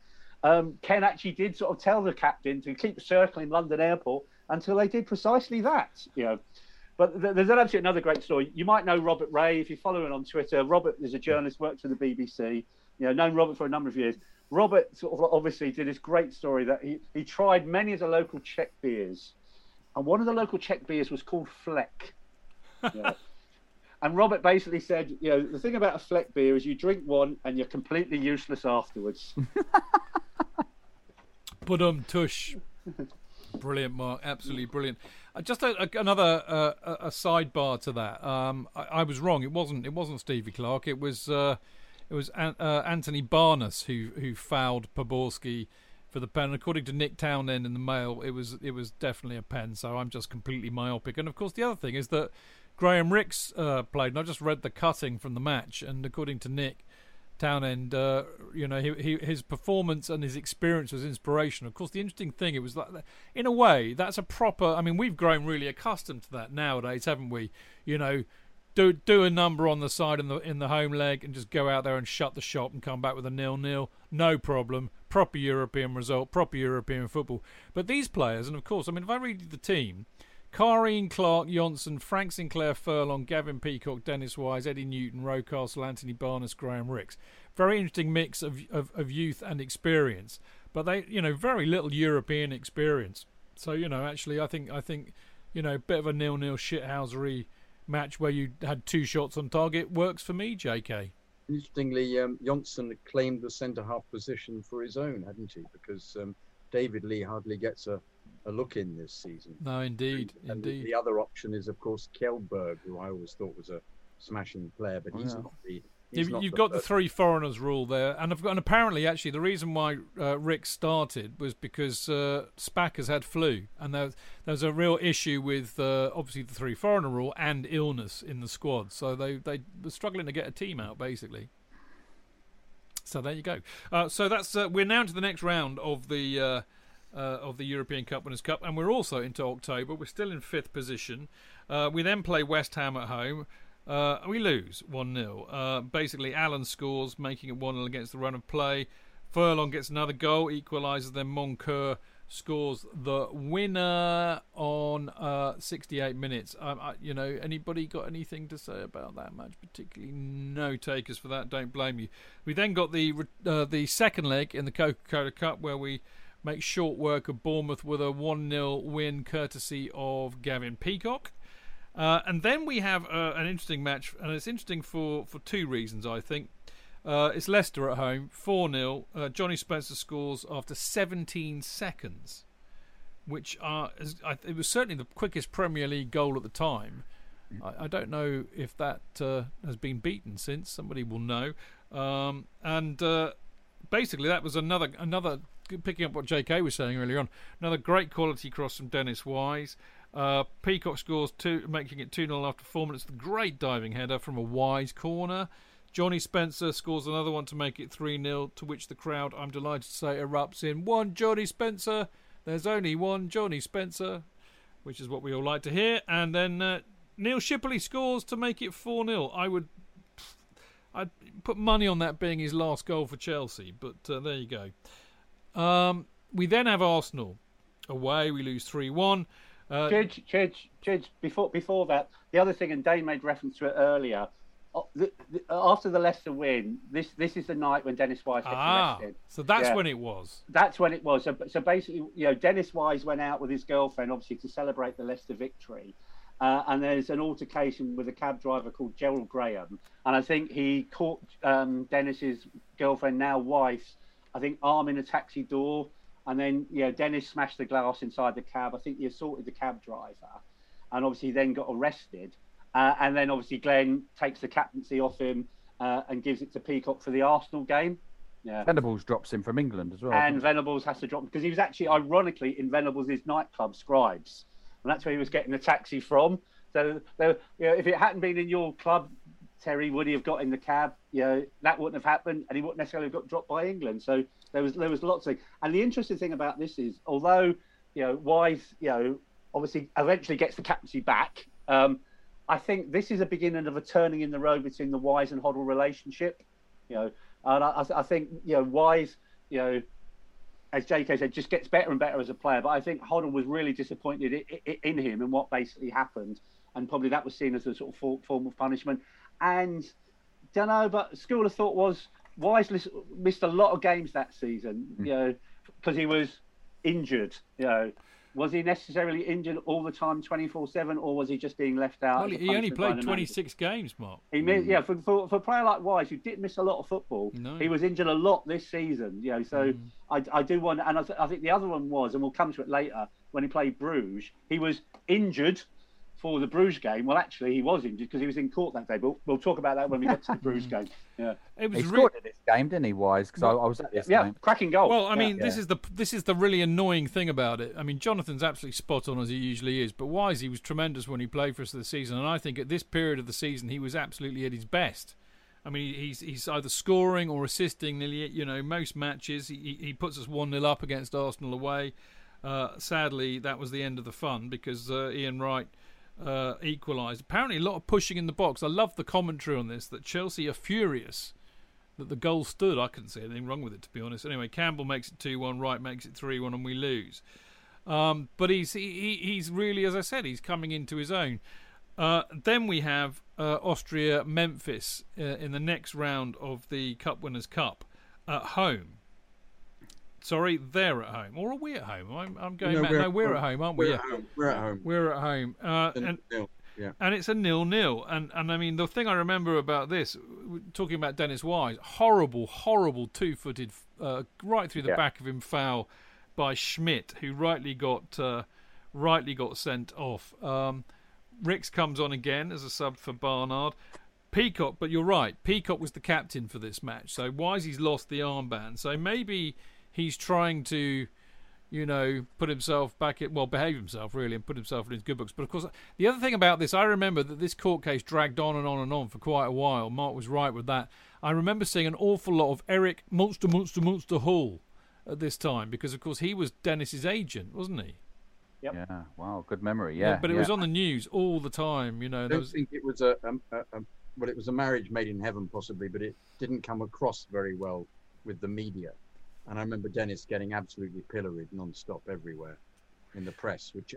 Speaker 5: Ken actually did sort of tell the captain to keep circling London Airport until they did precisely that. But there's actually another great story. You might know Robert Ray if you follow him on Twitter. Robert is a journalist, works for the BBC. Known Robert for a number of years. Robert sort of obviously did this great story that he tried many of the local Czech beers, and one of the local Czech beers was called Fleck. And Robert basically said, the thing about a Fleck beer is you drink one and you're completely useless afterwards.
Speaker 3: But tush. Brilliant, Mark. Absolutely brilliant. Just another a sidebar to that. I was wrong. It wasn't Stevie Clarke. It was Anthony Barnes who fouled Poborský for the pen. According to Nick Townend in the Mail, it was definitely a pen. So I'm just completely myopic. And of course, the other thing is that Graham Rix played, and I just read the cutting from the match, and according to Nick Townend, his performance and his experience was inspirational. Of course, the interesting thing, it was like, in a way, that's a proper. I mean, we've grown really accustomed to that nowadays, haven't we? Do a number on the side in the home leg and just go out there and shut the shop and come back with a 0-0, no problem. Proper European result, proper European football. But these players, and of course, I mean, if I read the team. Karine, Clark, Johnson, Frank Sinclair, Furlong, Gavin Peacock, Dennis Wise, Eddie Newton, Rocastle, Anthony Barnes, Graham Rix. Very interesting mix of youth and experience, but they, very little European experience. So, actually, I think, bit of a 0-0 shithousery match where you had 2 shots on target works for me, JK.
Speaker 4: Interestingly, Johnson had claimed the centre-half position for his own, hadn't he? Because David Lee hardly gets a look in this season.
Speaker 3: No, indeed.
Speaker 4: The other option is, of course, Kjellberg, who I always thought was a smashing player, but he's not the.
Speaker 3: You've got the 3 foreigners rule there, and apparently, actually, the reason why Rick started was because Spack has had flu, and there's a real issue with obviously the 3 foreigner rule and illness in the squad, so they were struggling to get a team out basically. So there you go. So that's we're now to the next round of the European Cup Winners' Cup, and we're also into October. We're still in 5th position. We then play West Ham at home. We lose 1-0. Basically, Allen scores, making it 1-0 against the run of play. Furlong gets another goal, equalises. Then Moncur scores the winner on 68 minutes. Anybody got anything to say about that match? Particularly no takers for that. Don't blame you. We then got the second leg in the Coca-Cola Cup, where we make short work of Bournemouth with a 1-0 win courtesy of Gavin Peacock. And then we have an interesting match, and it's interesting for 2 reasons, I think. It's Leicester at home, 4-0. Johnny Spencer scores after 17 seconds, which it was certainly the quickest Premier League goal at the time. I don't know if that has been beaten since. Somebody will know. Basically, that was another, picking up what JK was saying earlier on, another great quality cross from Dennis Wise. Peacock scores 2, making it 2-0 after 4 minutes. The great diving header from a Wise corner. Johnny Spencer scores another one to make it 3-0, to which the crowd, I'm delighted to say, erupts in one Johnny Spencer. There's only one Johnny Spencer, which is what we all like to hear. And then Neil Shipley scores to make it 4-0. I'd put money on that being his last goal for Chelsea, but there you go. We then have Arsenal away. We lose 3-1.
Speaker 5: Chidge, before that, the other thing, and Dane made reference to it earlier, after the Leicester win, this is the night when Dennis Wise gets arrested.
Speaker 3: So that's when it was.
Speaker 5: That's when it was. So basically, Dennis Wise went out with his girlfriend, obviously, to celebrate the Leicester victory. And there's an altercation with a cab driver called Gerald Graham. And I think he caught Dennis's girlfriend, now wife, arm in a taxi door. And then, Dennis smashed the glass inside the cab. I think he assaulted the cab driver, and obviously then got arrested. And then obviously Glenn takes the captaincy off him and gives it to Peacock for the Arsenal game. Yeah.
Speaker 6: Venables drops him from England as well.
Speaker 5: And Venables has to drop him because he was actually, ironically, in Venables' nightclub, Scribes. And that's where he was getting the taxi from. So, if it hadn't been in your club, Terry, would he have got in the cab? That wouldn't have happened, and he wouldn't necessarily have got dropped by England. So there was lots of things. And the interesting thing about this is, although Wise, obviously eventually gets the captaincy back, I think this is a beginning of a turning in the road between the Wise and Hoddle relationship. And I think Wise, as JK said, just gets better and better as a player. But I think Hoddle was really disappointed in him and what basically happened. And probably that was seen as a sort of form of punishment. And don't know, but school of thought was Wise missed a lot of games that season, because he was injured. Was he necessarily injured all the time, 24/7, or was he just being left out?
Speaker 3: Well, he only played 26 games, Mark.
Speaker 5: He missed, for a player like Wise, who didn't miss a lot of football, he was injured a lot this season. So I do wonder, and I think the other one was, and we'll come to it later, when he played Bruges, he was injured for the Bruges game. Well, actually, he was injured because he was in court that day. But we'll talk about that when we get to the Bruges game. Yeah,
Speaker 6: he scored in this game, didn't he, Wise? Because I was at this game.
Speaker 5: Cracking goal.
Speaker 3: Well, I mean, this is the really annoying thing about it. I mean, Jonathan's absolutely spot on as he usually is, but Wise, he was tremendous when he played for us this season, and I think at this period of the season he was absolutely at his best. I mean, he's either scoring or assisting nearly, most matches. He puts us 1-0 up against Arsenal away. Sadly, that was the end of the fun because Ian Wright equalised. Apparently a lot of pushing in the box. I love the commentary on this, that Chelsea are furious that the goal stood. I couldn't see anything wrong with it, to be honest. Anyway, Campbell makes it 2-1, Wright makes it 3-1, and we lose. But he's really, as I said, he's coming into his own. Then we have Austria-Memphis in the next round of the Cup Winners' Cup at home. Sorry, they're at home. Or are we at home? I'm going mad. No, we're at home, aren't we?
Speaker 4: We're at home.
Speaker 3: We're at home. And it's a 0-0. And I mean, the thing I remember about this, talking about Dennis Wise, horrible two-footed, right through the back of him foul by Schmidt, who rightly got sent off. Ricks comes on again as a sub for Barnard. Peacock, but you're right, Peacock was the captain for this match. So Wisey's lost the armband. So maybe he's trying to, put himself behave himself really and put himself in his good books. But of course, the other thing about this, I remember that this court case dragged on and on and on for quite a while. Mark was right with that. I remember seeing an awful lot of Eric Monster Hall at this time because, of course, he was Dennis's agent, wasn't he?
Speaker 5: Yep.
Speaker 6: Yeah. Wow. Good memory. Yeah.
Speaker 3: But it was on the news all the time. I
Speaker 4: don't think it was it was a marriage made in heaven, possibly, but it didn't come across very well with the media. And I remember Dennis getting absolutely pilloried non-stop everywhere in the press, which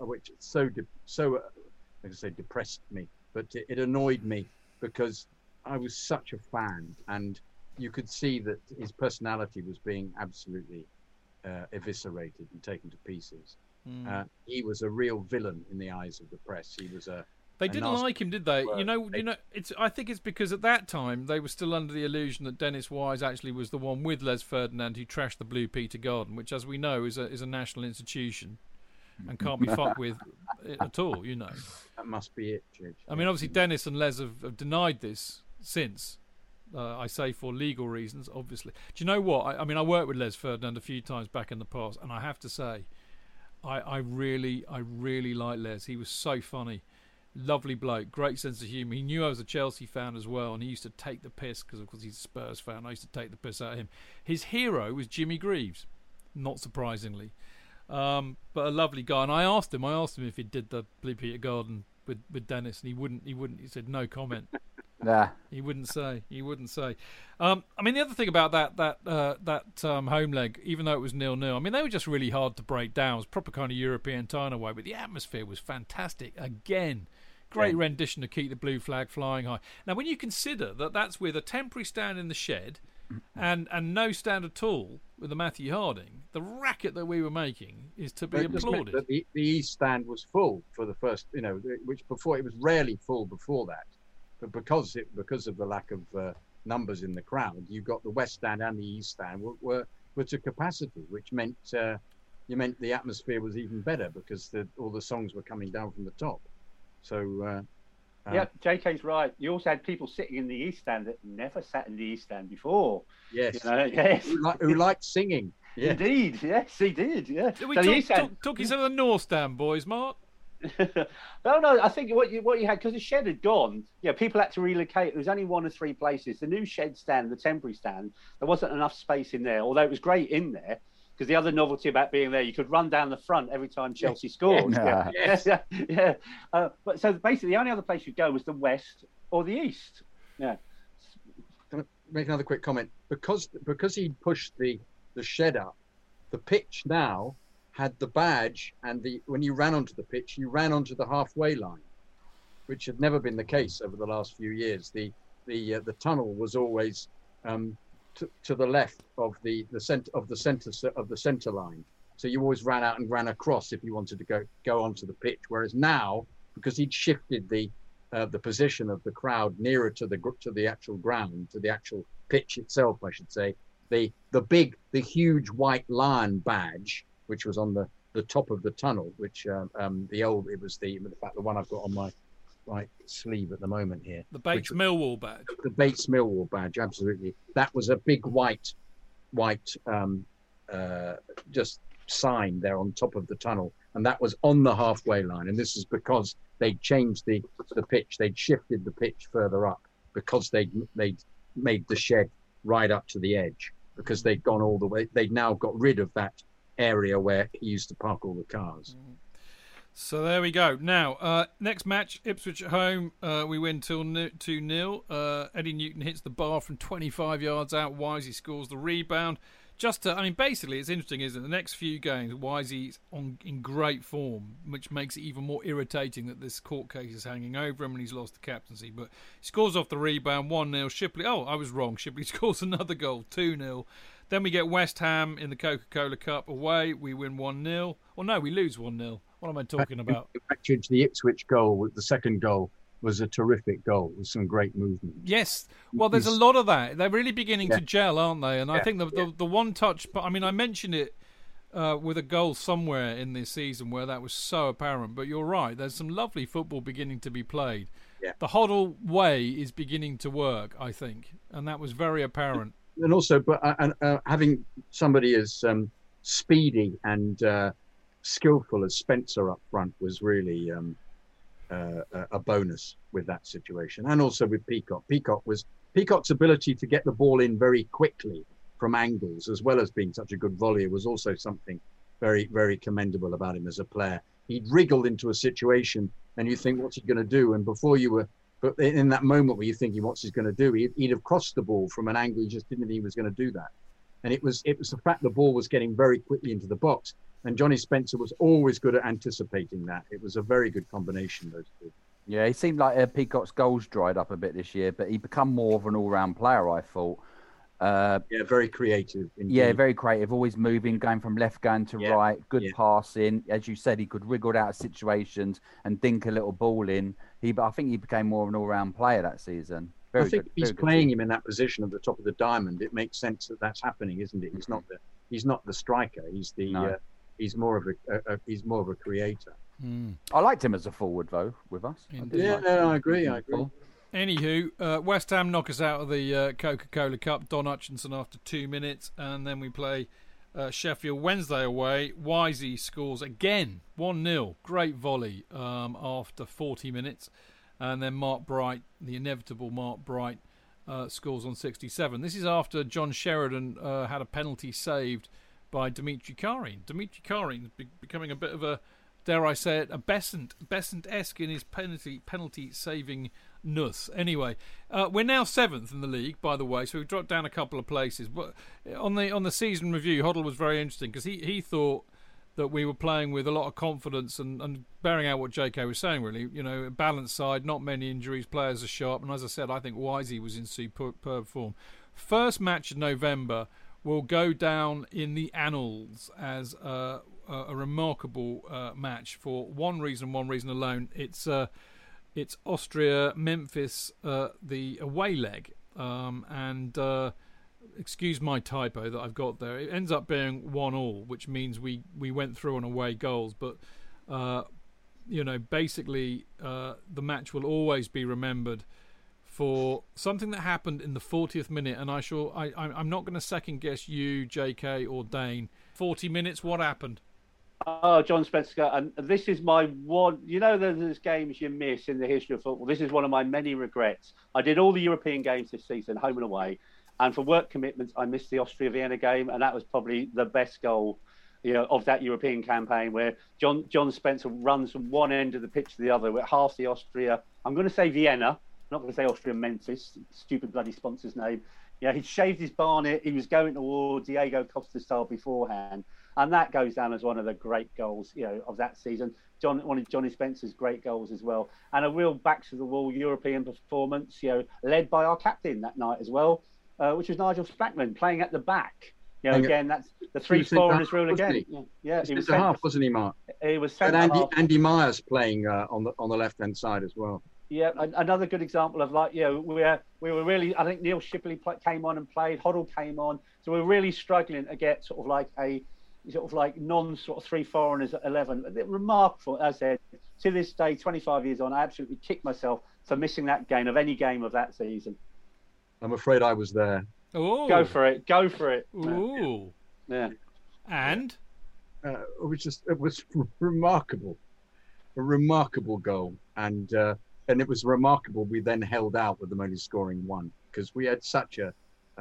Speaker 4: depressed me. But it annoyed me because I was such a fan, and you could see that his personality was being absolutely eviscerated and taken to pieces. He was a real villain in the eyes of the press. He was
Speaker 3: They didn't like him, did they? I think it's because at that time they were still under the illusion that Dennis Wise actually was the one with Les Ferdinand who trashed the Blue Peter Garden, which, as we know, is a national institution and can't be fucked with at all.
Speaker 4: That must be it, Judge.
Speaker 3: I mean, obviously Dennis and Les have denied this since. I say for legal reasons, obviously. Do you know what? I mean, I worked with Les Ferdinand a few times back in the past, and I have to say, I really like Les. He was so funny. Lovely bloke, great sense of humour. He knew I was a Chelsea fan as well, and he used to take the piss because, of course, he's a Spurs fan. I used to take the piss out of him. His hero was Jimmy Greaves, not surprisingly, but a lovely guy. And I asked him if he did the Blue Peter Garden with Dennis, and he wouldn't. He said no comment.
Speaker 6: Nah.
Speaker 3: He wouldn't say. I mean, the other thing about that home leg, even though it was 0-0, I mean, they were just really hard to break down. It was proper kind of European tone away, but the atmosphere was fantastic again. Great rendition to keep the blue flag flying high. Now, when you consider that that's with a temporary stand in the shed and no stand at all with the Matthew Harding, the racket that we were making is to be applauded.
Speaker 4: That the East stand was full for the first, which before it was rarely full before that. But because of the lack of numbers in the crowd, you got the West Stand and the East Stand were to capacity, which meant the atmosphere was even better because all the songs were coming down from the top. So
Speaker 5: JK's right. You also had people sitting in the East Stand that never sat in the East Stand before.
Speaker 4: Yes,
Speaker 5: yes,
Speaker 4: who liked singing. Yeah.
Speaker 5: Indeed, yes, he did. Yeah.
Speaker 3: Did we talk you some of the North Stand, boys, Mark?
Speaker 5: No. I think what you had, because the shed had gone. People had to relocate. There was only 1 or 3 places. The new shed stand, the temporary stand, there wasn't enough space in there. Although it was great in there, because the other novelty about being there, you could run down the front every time Chelsea scored. Yeah. But so basically, the only other place you'd go was the West or the East. Yeah.
Speaker 4: Can I make another quick comment? Because he pushed the shed up, the pitch now had the badge, and when you ran onto the pitch, you ran onto the halfway line, which had never been the case over the last few years. The tunnel was always to the left of the center line, so you always ran out and ran across if you wanted to go onto the pitch. Whereas now, because he'd shifted the position of the crowd nearer to the actual ground, to the actual pitch itself, I should say, the huge white lion badge, which was on the top of the tunnel, which the one I've got on my right sleeve at the moment here.
Speaker 3: The Bates Millwall badge.
Speaker 4: The Bates Millwall badge, absolutely. That was a big white just sign there on top of the tunnel, and that was on the halfway line. And this is because they'd changed the pitch. They'd shifted the pitch further up because they'd made the shed right up to the edge, because they'd gone all the way. They'd now got rid of that area where he used to park all the cars.
Speaker 3: So there we go. Now, next match, Ipswich at home. We win 2-0. Eddie Newton hits the bar from 25 yards out. Wisey scores the rebound. Basically, it's interesting, isn't it? The next few games, Wisey's in great form, which makes it even more irritating that this court case is hanging over him and he's lost the captaincy. But he scores off the rebound, 1-0. Shipley, I was wrong. Shipley scores another goal, 2-0. Then we get West Ham in the Coca-Cola Cup away. We win 1-0. Well, no, we lose 1-0. What am I talking about?
Speaker 4: The Ipswich goal, the second goal, was a terrific goal with some great movement.
Speaker 3: Yes. Well, there's a lot of that. They're really beginning to gel, aren't they? And I think the one touch, but I mean, I mentioned it with a goal somewhere in this season where that was so apparent. But you're right. There's some lovely football beginning to be played. Yeah. The Hoddle way is beginning to work, I think. And that was very apparent.
Speaker 4: And also, having somebody as speedy and skillful as Spencer up front was really a bonus with that situation. And also with Peacock. Peacock's ability to get the ball in very quickly from angles, as well as being such a good volleyer, was also something very, very commendable about him as a player. He'd wriggled into a situation and you think, what's he going to do? And before you were, but in that moment where you're thinking, what's he going to do? He'd have crossed the ball from an angle he just didn't think he was going to do that. And it was the fact the ball was getting very quickly into the box. And Johnny Spencer was always good at anticipating that. It was a very good combination, those two.
Speaker 6: Yeah, he seemed like Peacock's goals dried up a bit this year, but he become more of an all-round player, I thought.
Speaker 4: Very creative. Indeed.
Speaker 6: Yeah, very creative, always moving, going from left going to right, good passing. As you said, he could wriggle out of situations and dink a little ball in. I think he became more of an all-round player that season.
Speaker 4: I think if he's playing him in that position at the top of the diamond, it makes sense that that's happening, isn't it? He's not the striker. He's more of a creator.
Speaker 6: I liked him as a forward, though, with us.
Speaker 4: I agree.
Speaker 3: Anywho, West Ham knock us out of the Coca-Cola Cup. Don Hutchinson after 2 minutes, and then we play Sheffield Wednesday away. Wisey scores again, 1-0. Great volley after 40 minutes, and then Mark Bright, the inevitable Mark Bright, scores on 67. This is after John Sheridan had a penalty saved by Dimitri Karin. Dimitri Karin is becoming a bit of a, dare I say it, a Besant-esque in his penalty saving nuss. Anyway, we're now 7th in the league, by the way, so we've dropped down a couple of places. But on the season review, Hoddle was very interesting because he thought that we were playing with a lot of confidence and bearing out what JK was saying, really. You know, a balanced side, not many injuries, players are sharp, and as I said, I think Wisey was in superb form. First match in November will go down in the annals as a remarkable match for one reason alone. It's Austria-Memphis, the away leg. Excuse my typo that I've got there. It ends up being 1-1, which means we went through on away goals. But, basically the match will always be remembered for something that happened in the 40th minute, and I'm not going to second guess you, JK, or Dane. 40 minutes, what happened?
Speaker 5: Oh, John Spencer, and this is my one. You know, there's games you miss in the history of football. This is one of my many regrets. I did all the European games this season, home and away, and for work commitments, I missed the Austria-Vienna game, and that was probably the best goal, of that European campaign, where John Spencer runs from one end of the pitch to the other with half the Austria. I'm going to say Vienna. I'm not going to say Austrian Memphis, stupid bloody sponsor's name. Yeah, he'd shaved his barnet. He was going towards Diego Costa style beforehand. And that goes down as one of the great goals, of that season. One of Johnny Spencer's great goals as well. And a real back-to-the-wall European performance, led by our captain that night as well, which was Nigel Spackman, playing at the back. Again, that's the three foreigners rule again.
Speaker 4: Yeah, he was a half, wasn't he, Mark?
Speaker 5: He was
Speaker 4: and Andy Myers playing on the left-hand side as well.
Speaker 5: Yeah, another good example of we were really. I think Neil Shipley came on and played. Hoddle came on, so we were really struggling to get sort of like non three foreigners at 11. Remarkable, as I said. To this day, 25 years on, I absolutely kick myself for missing that game of any game of that season.
Speaker 4: I'm afraid I was there.
Speaker 5: Ooh. Go for it.
Speaker 3: Ooh.
Speaker 5: Yeah.
Speaker 3: And
Speaker 4: it was remarkable, a remarkable goal, and it was remarkable. We then held out with them only scoring one because we had such a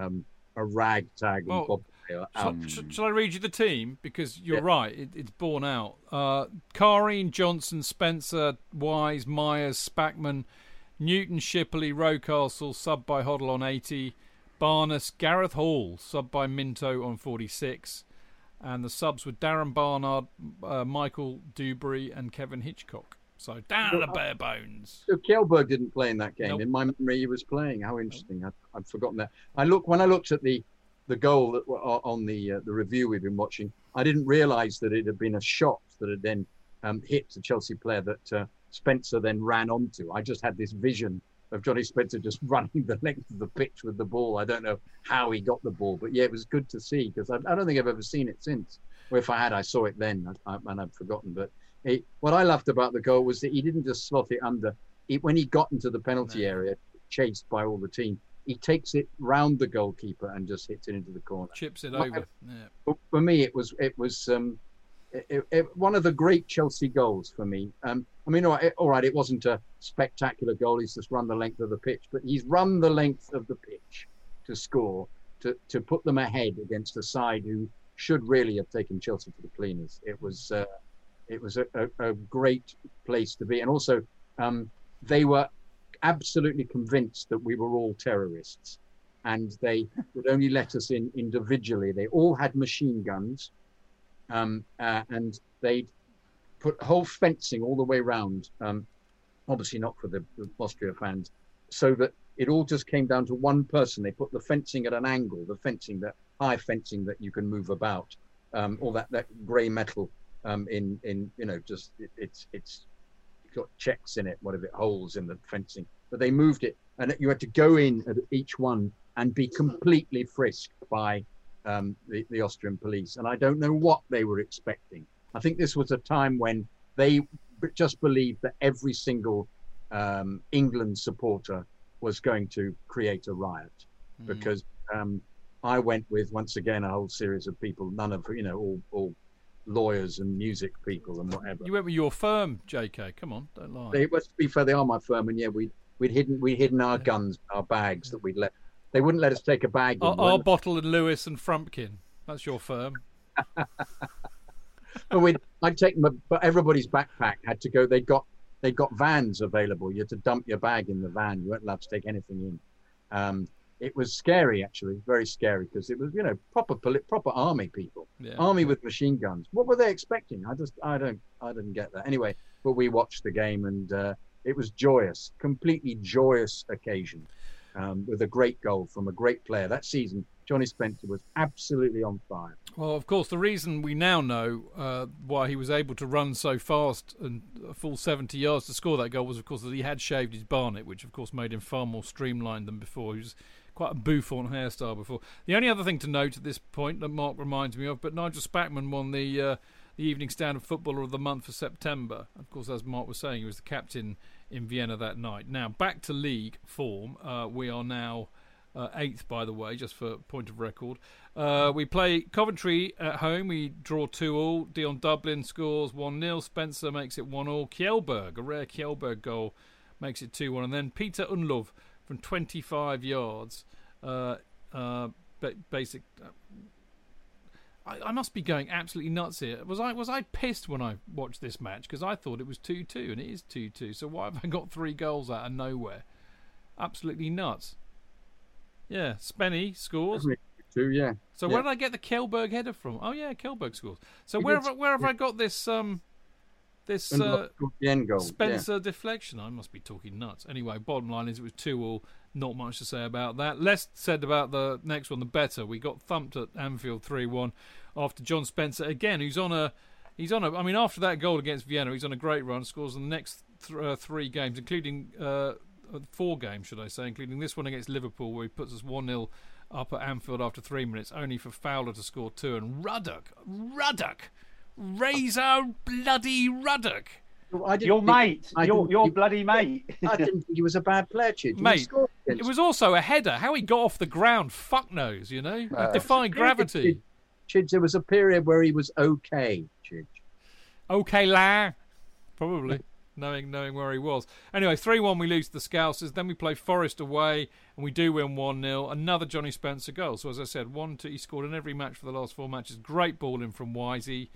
Speaker 4: ragtag.
Speaker 3: Shall I read you the team? Because you're right, it's borne out. Careen, Johnson, Spencer, Wise, Myers, Spackman, Newton, Shipley, Rocastle, sub by Hoddle on 80, Barnes, Gareth Hall, sub by Minto on 46, and the subs were Darren Barnard, Michael Dewberry, and Kevin Hitchcock. So down to the bare bones.
Speaker 4: So Kjellberg didn't play in that game. Nope. In my memory, he was playing. How interesting! I'd forgotten that. When I looked at the goal that on the review we've been watching, I didn't realise that it had been a shot that had then hit the Chelsea player that Spencer then ran onto. I just had this vision of Johnny Spencer just running the length of the pitch with the ball. I don't know how he got the ball, but yeah, it was good to see because I don't think I've ever seen it since. Or if I had, I saw it then and I'd forgotten. But what I loved about the goal was that he didn't just slot it under. When he got into the penalty area, chased by all the team, he takes it round the goalkeeper and just hits it into the corner.
Speaker 3: Chips it over.
Speaker 4: For me, it was one of the great Chelsea goals for me. All right, it wasn't a spectacular goal. He's just run the length of the pitch, but he's run the length of the pitch to score, to put them ahead against a side who should really have taken Chelsea to the cleaners. It was a great place to be. And also, they were absolutely convinced that we were all terrorists and they would only let us in individually. They all had machine guns and they'd put whole fencing all the way around, obviously not for the Austria fans, so that it all just came down to one person. They put the fencing at an angle, that high fencing that you can move about, all that grey metal it's got checks in it, holes in the fencing. But they moved it, and you had to go in at each one and be completely frisked by the Austrian police. And I don't know what they were expecting. I think this was a time when they just believed that every single England supporter was going to create a riot, because I went with, once again, a whole series of people, none of all lawyers and music people and whatever.
Speaker 3: You went with your firm, JK. Come on, don't lie.
Speaker 4: To be fair, they are my firm, and yeah, we'd hidden our guns, our bags that we'd left. They wouldn't let us take a bag.
Speaker 3: Our Bottle and Lewis and Frumpkin. That's your firm.
Speaker 4: I'd take them, but everybody's backpack had to go. They got vans available. You had to dump your bag in the van. You weren't allowed to take anything in. It was scary, actually, very scary, because it was, proper army people, army with machine guns. What were they expecting? I didn't get that. Anyway, but we watched the game, and it was joyous, completely joyous occasion, with a great goal from a great player that season. Johnny Spencer was absolutely on fire.
Speaker 3: Well, of course, the reason we now know why he was able to run so fast and a full 70 yards to score that goal was, of course, that he had shaved his barnet, which, of course, made him far more streamlined than before. He was quite a bouffant hairstyle before. The only other thing to note at this point that Mark reminds me of, but Nigel Spackman won the Evening Standard Footballer of the Month for September. Of course, as Mark was saying, he was the captain in Vienna that night. Now, back to league form. We are now 8th, by the way, just for point of record. We play Coventry at home. We draw 2-2. Dion Dublin scores 1-0. Spencer makes it 1-1. Kjellberg, a rare Kjellberg goal, makes it 2-1. And then Peter Unlov from 25 yards. Basic. I must be going absolutely nuts here. Was I pissed when I watched this match? Because I thought it was 2-2, and it is 2-2. So why have I got 3 goals out of nowhere? Absolutely nuts. Yeah, Spenny scores.
Speaker 4: Too, yeah.
Speaker 3: So where did I get the Kjellberg header from? Oh yeah, Kjellberg scores. So where have I got this the end goal. Spencer deflection? I must be talking nuts. Anyway, bottom line is it was 2-2. Not much to say about that. Less said about the next one, the better. We got thumped at Anfield 3-1 after John Spencer again, who's on a. I mean, after that goal against Vienna, he's on a great run. Scores in the next 3 games, including 4 games, should I say, including this one against Liverpool, where he puts us 1-0 up at Anfield after 3 minutes, only for Fowler to score 2. And Ruddock, Razor bloody Ruddock.
Speaker 5: Your mate, your bloody mate.
Speaker 4: I didn't think he was a bad player, Chidge.
Speaker 3: Mate, it was also a header. How he got off the ground, fuck knows, you know? Defying gravity.
Speaker 4: Chidge, there was a period where he was okay, Chidge.
Speaker 3: Okay, la. Probably, knowing where he was. Anyway, 3-1 we lose to the Scousers. Then we play Forest away, and we do win 1-0. Another Johnny Spencer goal. So as I said, 1-2. He scored in every match for the last 4 matches. Great balling from Wisey.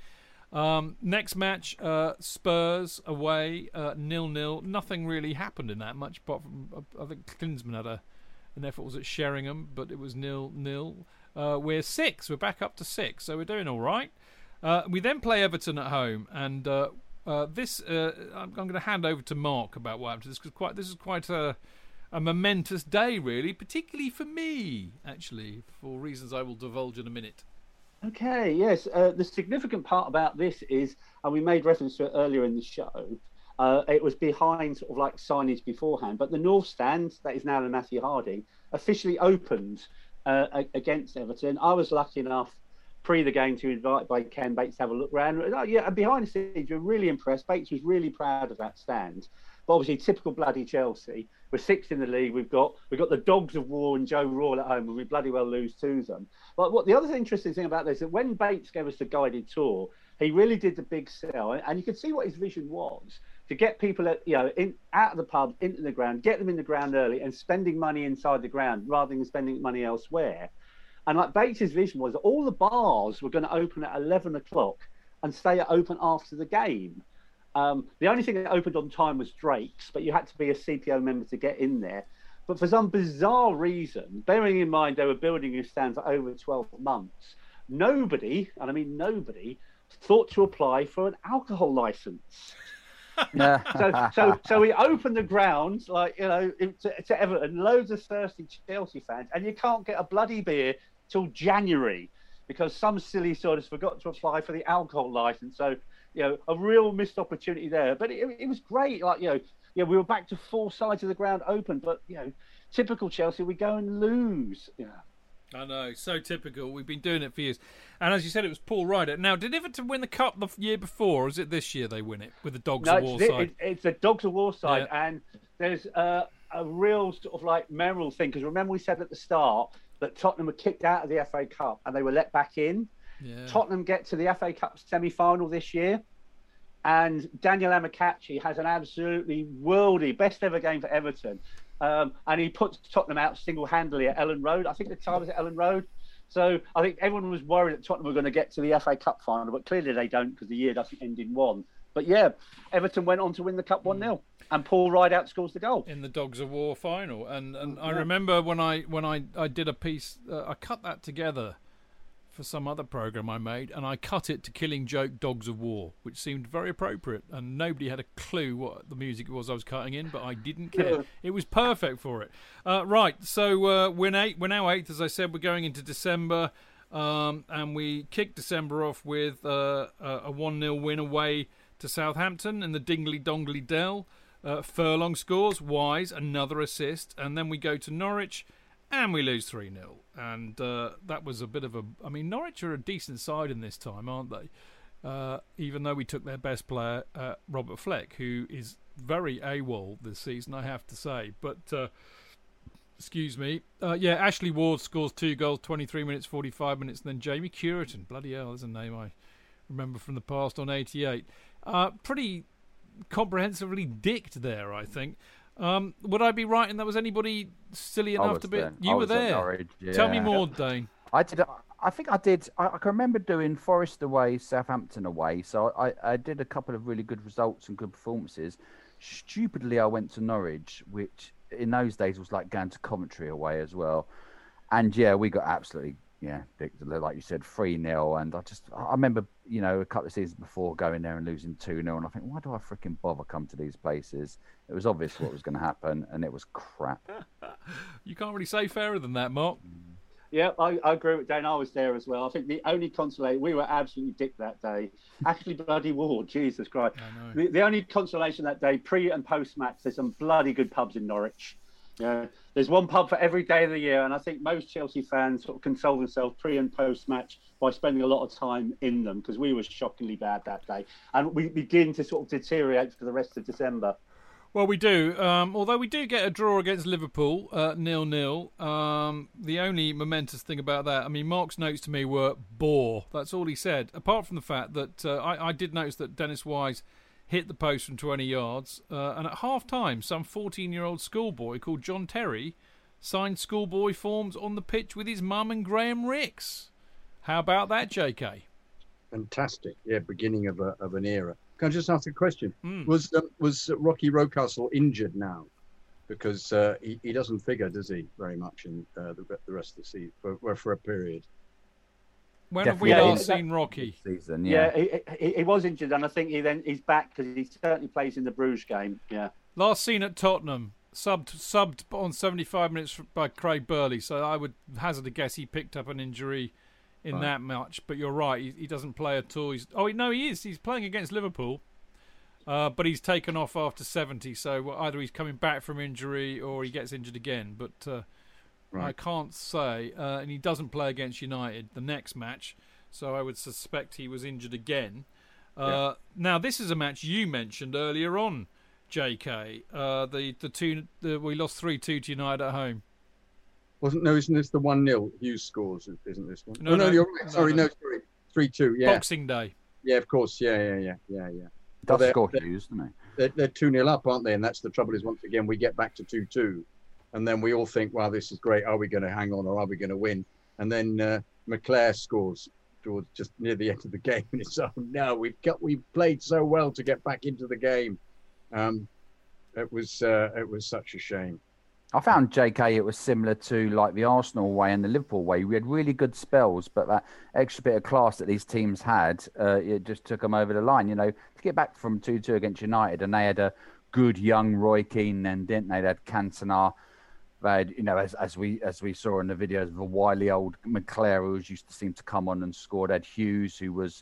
Speaker 3: Next match, Spurs away, 0-0. Nothing really happened in that much, apart from I think Klinsmann had an effort was at Sheringham, but it was 0-0. We're 6. We're back up to 6, so we're doing all right. We then play Everton at home, and this I'm going to hand over to Mark about what happened. This is quite a momentous day, really, particularly for me, actually, for reasons I will divulge in a minute.
Speaker 5: Okay, yes. The significant part about this is, and we made reference to it earlier in the show, it was behind sort of like signage beforehand, but the North Stand, that is now the Matthew Harding, officially opened against Everton. I was lucky enough pre the game to be invited by Ken Bates to have a look around. And behind the scenes, we were really impressed. Bates was really proud of that stand. But obviously, typical bloody Chelsea. We're 6th in the league. We've got the Dogs of War and Joe Rawle at home, and we bloody well lose to them. But what the other interesting thing about this is that when Bates gave us the guided tour, he really did the big sell, and you could see what his vision was to get people out of the pub into the ground, get them in the ground early, and spending money inside the ground rather than spending money elsewhere. And like Bates's vision was that all the bars were going to open at 11 o'clock and stay open after the game. The only thing that opened on time was Drake's, but you had to be a CPO member to get in there. But for some bizarre reason, bearing in mind they were building this stand for over 12 months, nobody, and I mean nobody, thought to apply for an alcohol license. So we opened the grounds to Everton, loads of thirsty Chelsea fans, and you can't get a bloody beer till January because some silly sort has forgot to apply for the alcohol license. So a real missed opportunity there. But it was great. We were back to 4 sides of the ground open, but typical Chelsea, we go and lose.
Speaker 3: I know, so typical. We've been doing it for years. And as you said, it was Paul Ryder. Now, did Everton win the Cup the year before, or is it this year they win it with the Dogs of War side?
Speaker 5: It's the Dogs of War side, and there's a real sort of like memorable thing, because remember we said at the start that Tottenham were kicked out of the FA Cup and they were let back in. Yeah. Tottenham get to the FA Cup semi-final this year, and Daniel Amokachi has an absolutely worldy, best ever game for Everton. And he puts Tottenham out single-handedly at Ellen Road. I think the time was at Ellen Road. So I think everyone was worried that Tottenham were going to get to the FA Cup final, but clearly they don't because the year doesn't end in 1. But yeah, Everton went on to win the Cup 1-0, and Paul Rideout scores the goal
Speaker 3: in the Dogs of War final. And I remember when I did a piece, I cut that together for some other program I made, and I cut it to Killing Joke Dogs of War, which seemed very appropriate, and nobody had a clue what the music was I was cutting in, but I didn't care. It was perfect for it. Right, so we're now 8th, as I said. We're going into December, and we kicked December off with a 1-0 win away to Southampton in the Dingley Dongley Dell. Furlong scores, Wise another assist, and then we go to Norwich and we lose 3-0. And that was a bit of a... I mean, Norwich are a decent side in this time, aren't they? Even though we took their best player, Robert Fleck, who is very AWOL this season, I have to say. But, excuse me. Ashley Ward scores 2 goals, 23 minutes, 45 minutes. And then Jamie Curitan. Bloody hell, there's a name I remember from the past on 88. Pretty comprehensively dicked there, I think. Would I be right in that was anybody silly enough to be? You were there.
Speaker 6: Norwich, yeah.
Speaker 3: Tell me more, Dane.
Speaker 6: I did. I think I did. I can remember doing Forest away, Southampton away. So I did a couple of really good results and good performances. Stupidly, I went to Norwich, which in those days was like going to Coventry away as well. And yeah, we got absolutely, like you said, 3-0. And I remember, a couple of seasons before going there and losing 2-0. And I think, why do I freaking bother come to these places? It was obvious what was going to happen, and it was crap.
Speaker 3: You can't really say fairer than that, Mark.
Speaker 5: Yeah, I agree with Dan. I was there as well. I think the only consolation, we were absolutely dick that day. Actually, bloody war, Jesus Christ. The only consolation that day, pre and post match, there's some bloody good pubs in Norwich. There's one pub for every day of the year, and I think most Chelsea fans sort of console themselves pre and post match by spending a lot of time in them, because we were shockingly bad that day, and we begin to sort of deteriorate for the rest of December.
Speaker 3: Well, we do. Although we do get a draw against Liverpool, 0-0. The only momentous thing about that, I mean, Mark's notes to me were bore. That's all he said. Apart from the fact that I did notice that Dennis Wise hit the post from 20 yards. And at half-time, some 14-year-old schoolboy called John Terry signed schoolboy forms on the pitch with his mum and Graham Rix. How about that, JK?
Speaker 4: Fantastic. Yeah, beginning of an era. Can I just ask a question? Was Rocky Rocastle injured now? Because he doesn't figure, does he, very much in the rest of the season for a period?
Speaker 3: When have we last seen Rocky?
Speaker 6: Season,
Speaker 5: he was injured, and I think he's back because he certainly plays in the Bruges game. Yeah.
Speaker 3: Last seen at Tottenham, subbed on 75 minutes by Craig Burley. So I would hazard a guess he picked up an injury in that match, but you're right, he doesn't play at all. He is. He's playing against Liverpool, but he's taken off after 70, so either he's coming back from injury or he gets injured again, but I can't say. And he doesn't play against United the next match, so I would suspect he was injured again. Now, this is a match you mentioned earlier on, JK. We lost 3-2 to United at home.
Speaker 4: Isn't this the 1-0 Hughes scores? Isn't this one?
Speaker 3: No,
Speaker 4: you're right. Sorry, 3-2. Yeah,
Speaker 3: Boxing Day.
Speaker 4: Yeah, of course. Yeah.
Speaker 6: Does score Hughes, doesn't he?
Speaker 4: They're 2-0 up, aren't they? And that's the trouble. Is once again we get back to 2-2, and then we all think, "Wow, this is great. Are we going to hang on, or are we going to win?" And then McClare scores towards just near the end of the game, and it's no, we've played so well to get back into the game. It was such a shame.
Speaker 6: I found, JK, it was similar to like the Arsenal way and the Liverpool way. We had really good spells, but that extra bit of class that these teams had, it just took them over the line. To get back from 2-2 against United, and they had a good young Roy Keane then, didn't they? They had Cantona. They had, as we saw in the videos, the wily old McClare, who used to seem to come on and score. They had Hughes, who was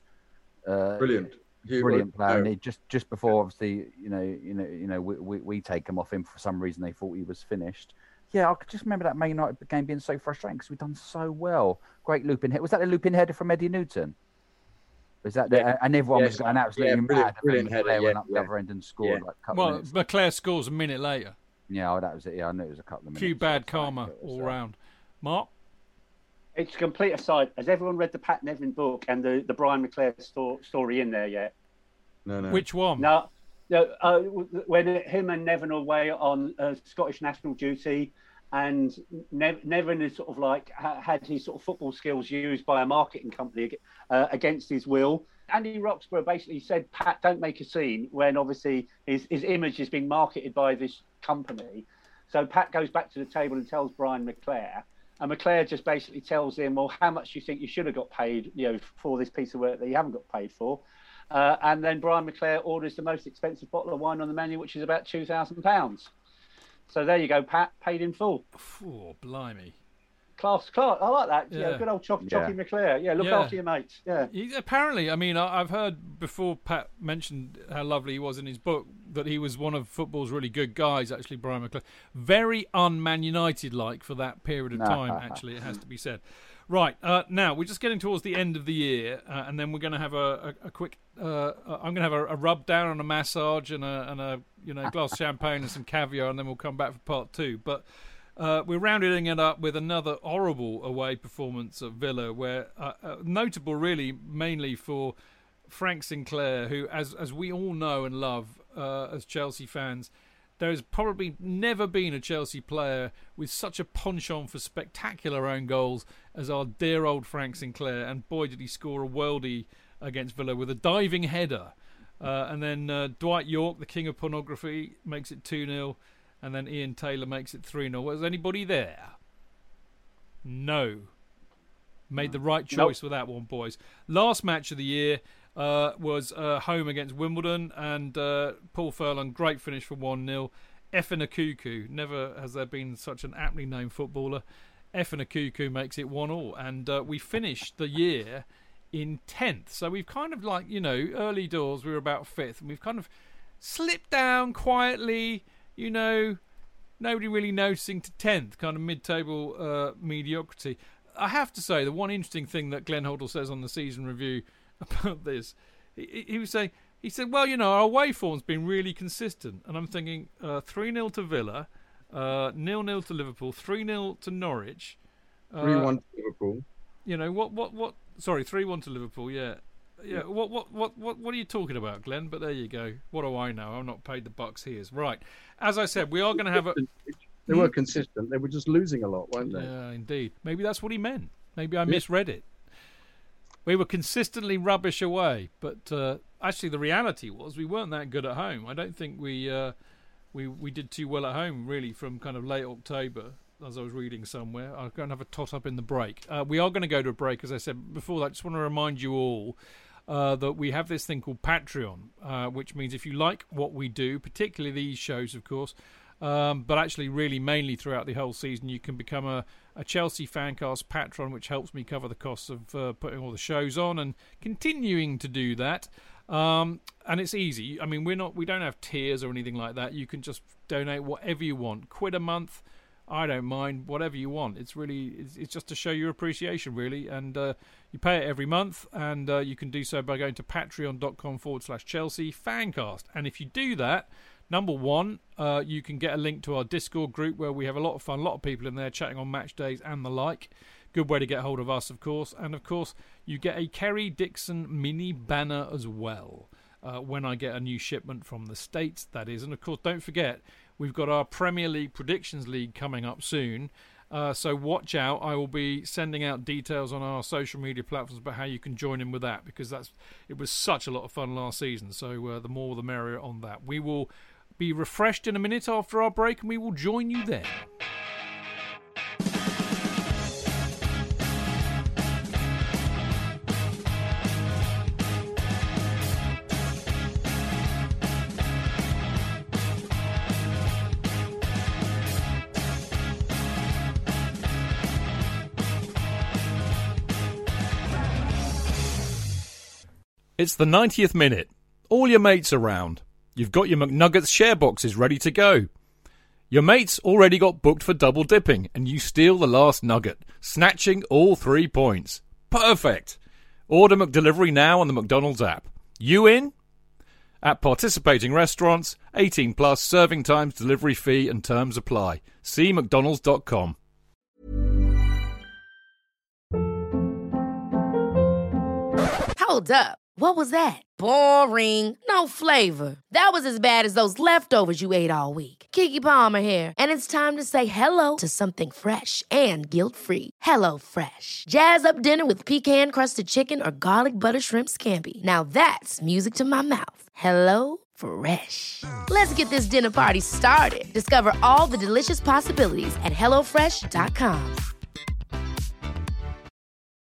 Speaker 6: brilliant player. And just before, obviously, we take him off him for some reason. They thought he was finished. Yeah, I could just remember that Man United game being so frustrating because we'd done so well. Great looping head. Was that the looping header from Eddie Newton? Was that and everyone was going absolutely mad.
Speaker 4: Brilliant header.
Speaker 6: Went up the other end and scored like a couple of minutes.
Speaker 3: McClare scores a minute later.
Speaker 6: Yeah, that was it. Yeah, I knew it was a couple of minutes.
Speaker 3: Few bad karma all round. Mark?
Speaker 5: It's a complete aside. Has everyone read the Pat Nevin book and the Brian McClare story in there yet?
Speaker 4: No.
Speaker 3: Which one?
Speaker 5: No. When him and Nevin are away on Scottish national duty, and Nevin is sort of like had his sort of football skills used by a marketing company against his will. Andy Roxburgh basically said, "Pat, don't make a scene," when obviously his image is being marketed by this company. So Pat goes back to the table and tells Brian McClare. And McClare just basically tells him, well, how much do you think you should have got paid, for this piece of work that you haven't got paid for? And then Brian McClare orders the most expensive bottle of wine on the menu, which is about £2,000. So there you go, Pat, paid in full.
Speaker 3: Oh, blimey.
Speaker 5: Class. I like that. Yeah, good old Chocky McClare. Yeah, look after your mates. Yeah.
Speaker 3: Apparently, I mean, I've heard before Pat mentioned how lovely he was in his book, that he was one of football's really good guys, actually, Brian McClare. Very un-Man United-like for that period of time, actually, it has to be said. Right, now, we're just getting towards the end of the year, and then we're going to have a quick... I'm going to have a rub down and a massage and a glass of champagne and some caviar, and then we'll come back for part 2. But... we're rounding it up with another horrible away performance at Villa, where notable really mainly for Frank Sinclair, who, as we all know and love as Chelsea fans, there has probably never been a Chelsea player with such a penchant for spectacular own goals as our dear old Frank Sinclair, and boy did he score a worldie against Villa with a diving header. And then Dwight Yorke, the king of pornography, makes it 2-0. and then Ian Taylor makes it 3-0. Was anybody there? No. Made the right choice with that one, boys. Last match of the year was home against Wimbledon, and Paul Furlong, great finish for 1-0. Efan Akuku, never has there been such an aptly named footballer. Efan Akuku makes it 1-1, and we finished the year in 10th. So we've kind of early doors we were about 5th, and we've kind of slipped down quietly, nobody really noticing, to 10th, kind of mid-table mediocrity. I have to say, the one interesting thing that Glenn Hoddle says on the season review about this, he was saying, he said, well, our away form's been really consistent. And I'm thinking 3-0 to Villa, 0-0 to Liverpool, 3-0 to Norwich.
Speaker 4: 3-1 to Liverpool.
Speaker 3: What? Sorry, 3-1 to Liverpool, yeah. Yeah, what are you talking about, Glenn? But there you go. What do I know? I'm not paid the bucks here. Right. As I said, we are going to have a...
Speaker 4: They were consistent. They were just losing a lot, weren't they?
Speaker 3: Yeah, indeed. Maybe that's what he meant. Maybe I misread it. We were consistently rubbish away, but actually the reality was we weren't that good at home. I don't think we did too well at home, really, from kind of late October, as I was reading somewhere. I'm going to have a tot-up in the break. We are going to go to a break, as I said before. I just want to remind you all that we have this thing called Patreon, which means if you like what we do, particularly these shows, of course, but actually really mainly throughout the whole season, you can become a Chelsea Fancast patron, which helps me cover the costs of putting all the shows on and continuing to do that. And it's easy. I mean, we don't have tiers or anything like that. You can just donate whatever you want. £1 a month, I don't mind, whatever you want. It's just to show your appreciation, really. And you pay it every month, and you can do so by going to patreon.com/Chelsea Fancast. And if you do that, number one, you can get a link to our Discord group where we have a lot of fun, a lot of people in there chatting on match days and the like. Good way to get hold of us, of course. And, of course, you get a Kerry Dixon mini banner as well when I get a new shipment from the States, that is. And, of course, don't forget, we've got our Premier League Predictions League coming up soon. So watch out. I will be sending out details on our social media platforms about how you can join in with that, because it was such a lot of fun last season. So the more the merrier on that. We will be refreshed in a minute after our break, and we will join you then. It's the 90th minute. All your mates around. You've got your McNuggets share boxes ready to go. Your mates already got booked for double dipping, and you steal the last nugget, snatching all 3 points. Perfect. Order McDelivery now on the McDonald's app. You in? At participating restaurants, 18 plus, serving times, delivery fee and terms apply. See mcdonalds.com.
Speaker 2: Hold up. What was that? Boring. No flavor. That was as bad as those leftovers you ate all week. Keke Palmer here, and it's time to say hello to something fresh and guilt-free. Hello Fresh. Jazz up dinner with pecan-crusted chicken or garlic butter shrimp scampi. Now that's music to my mouth. Hello Fresh. Let's get this dinner party started. Discover all the delicious possibilities at HelloFresh.com.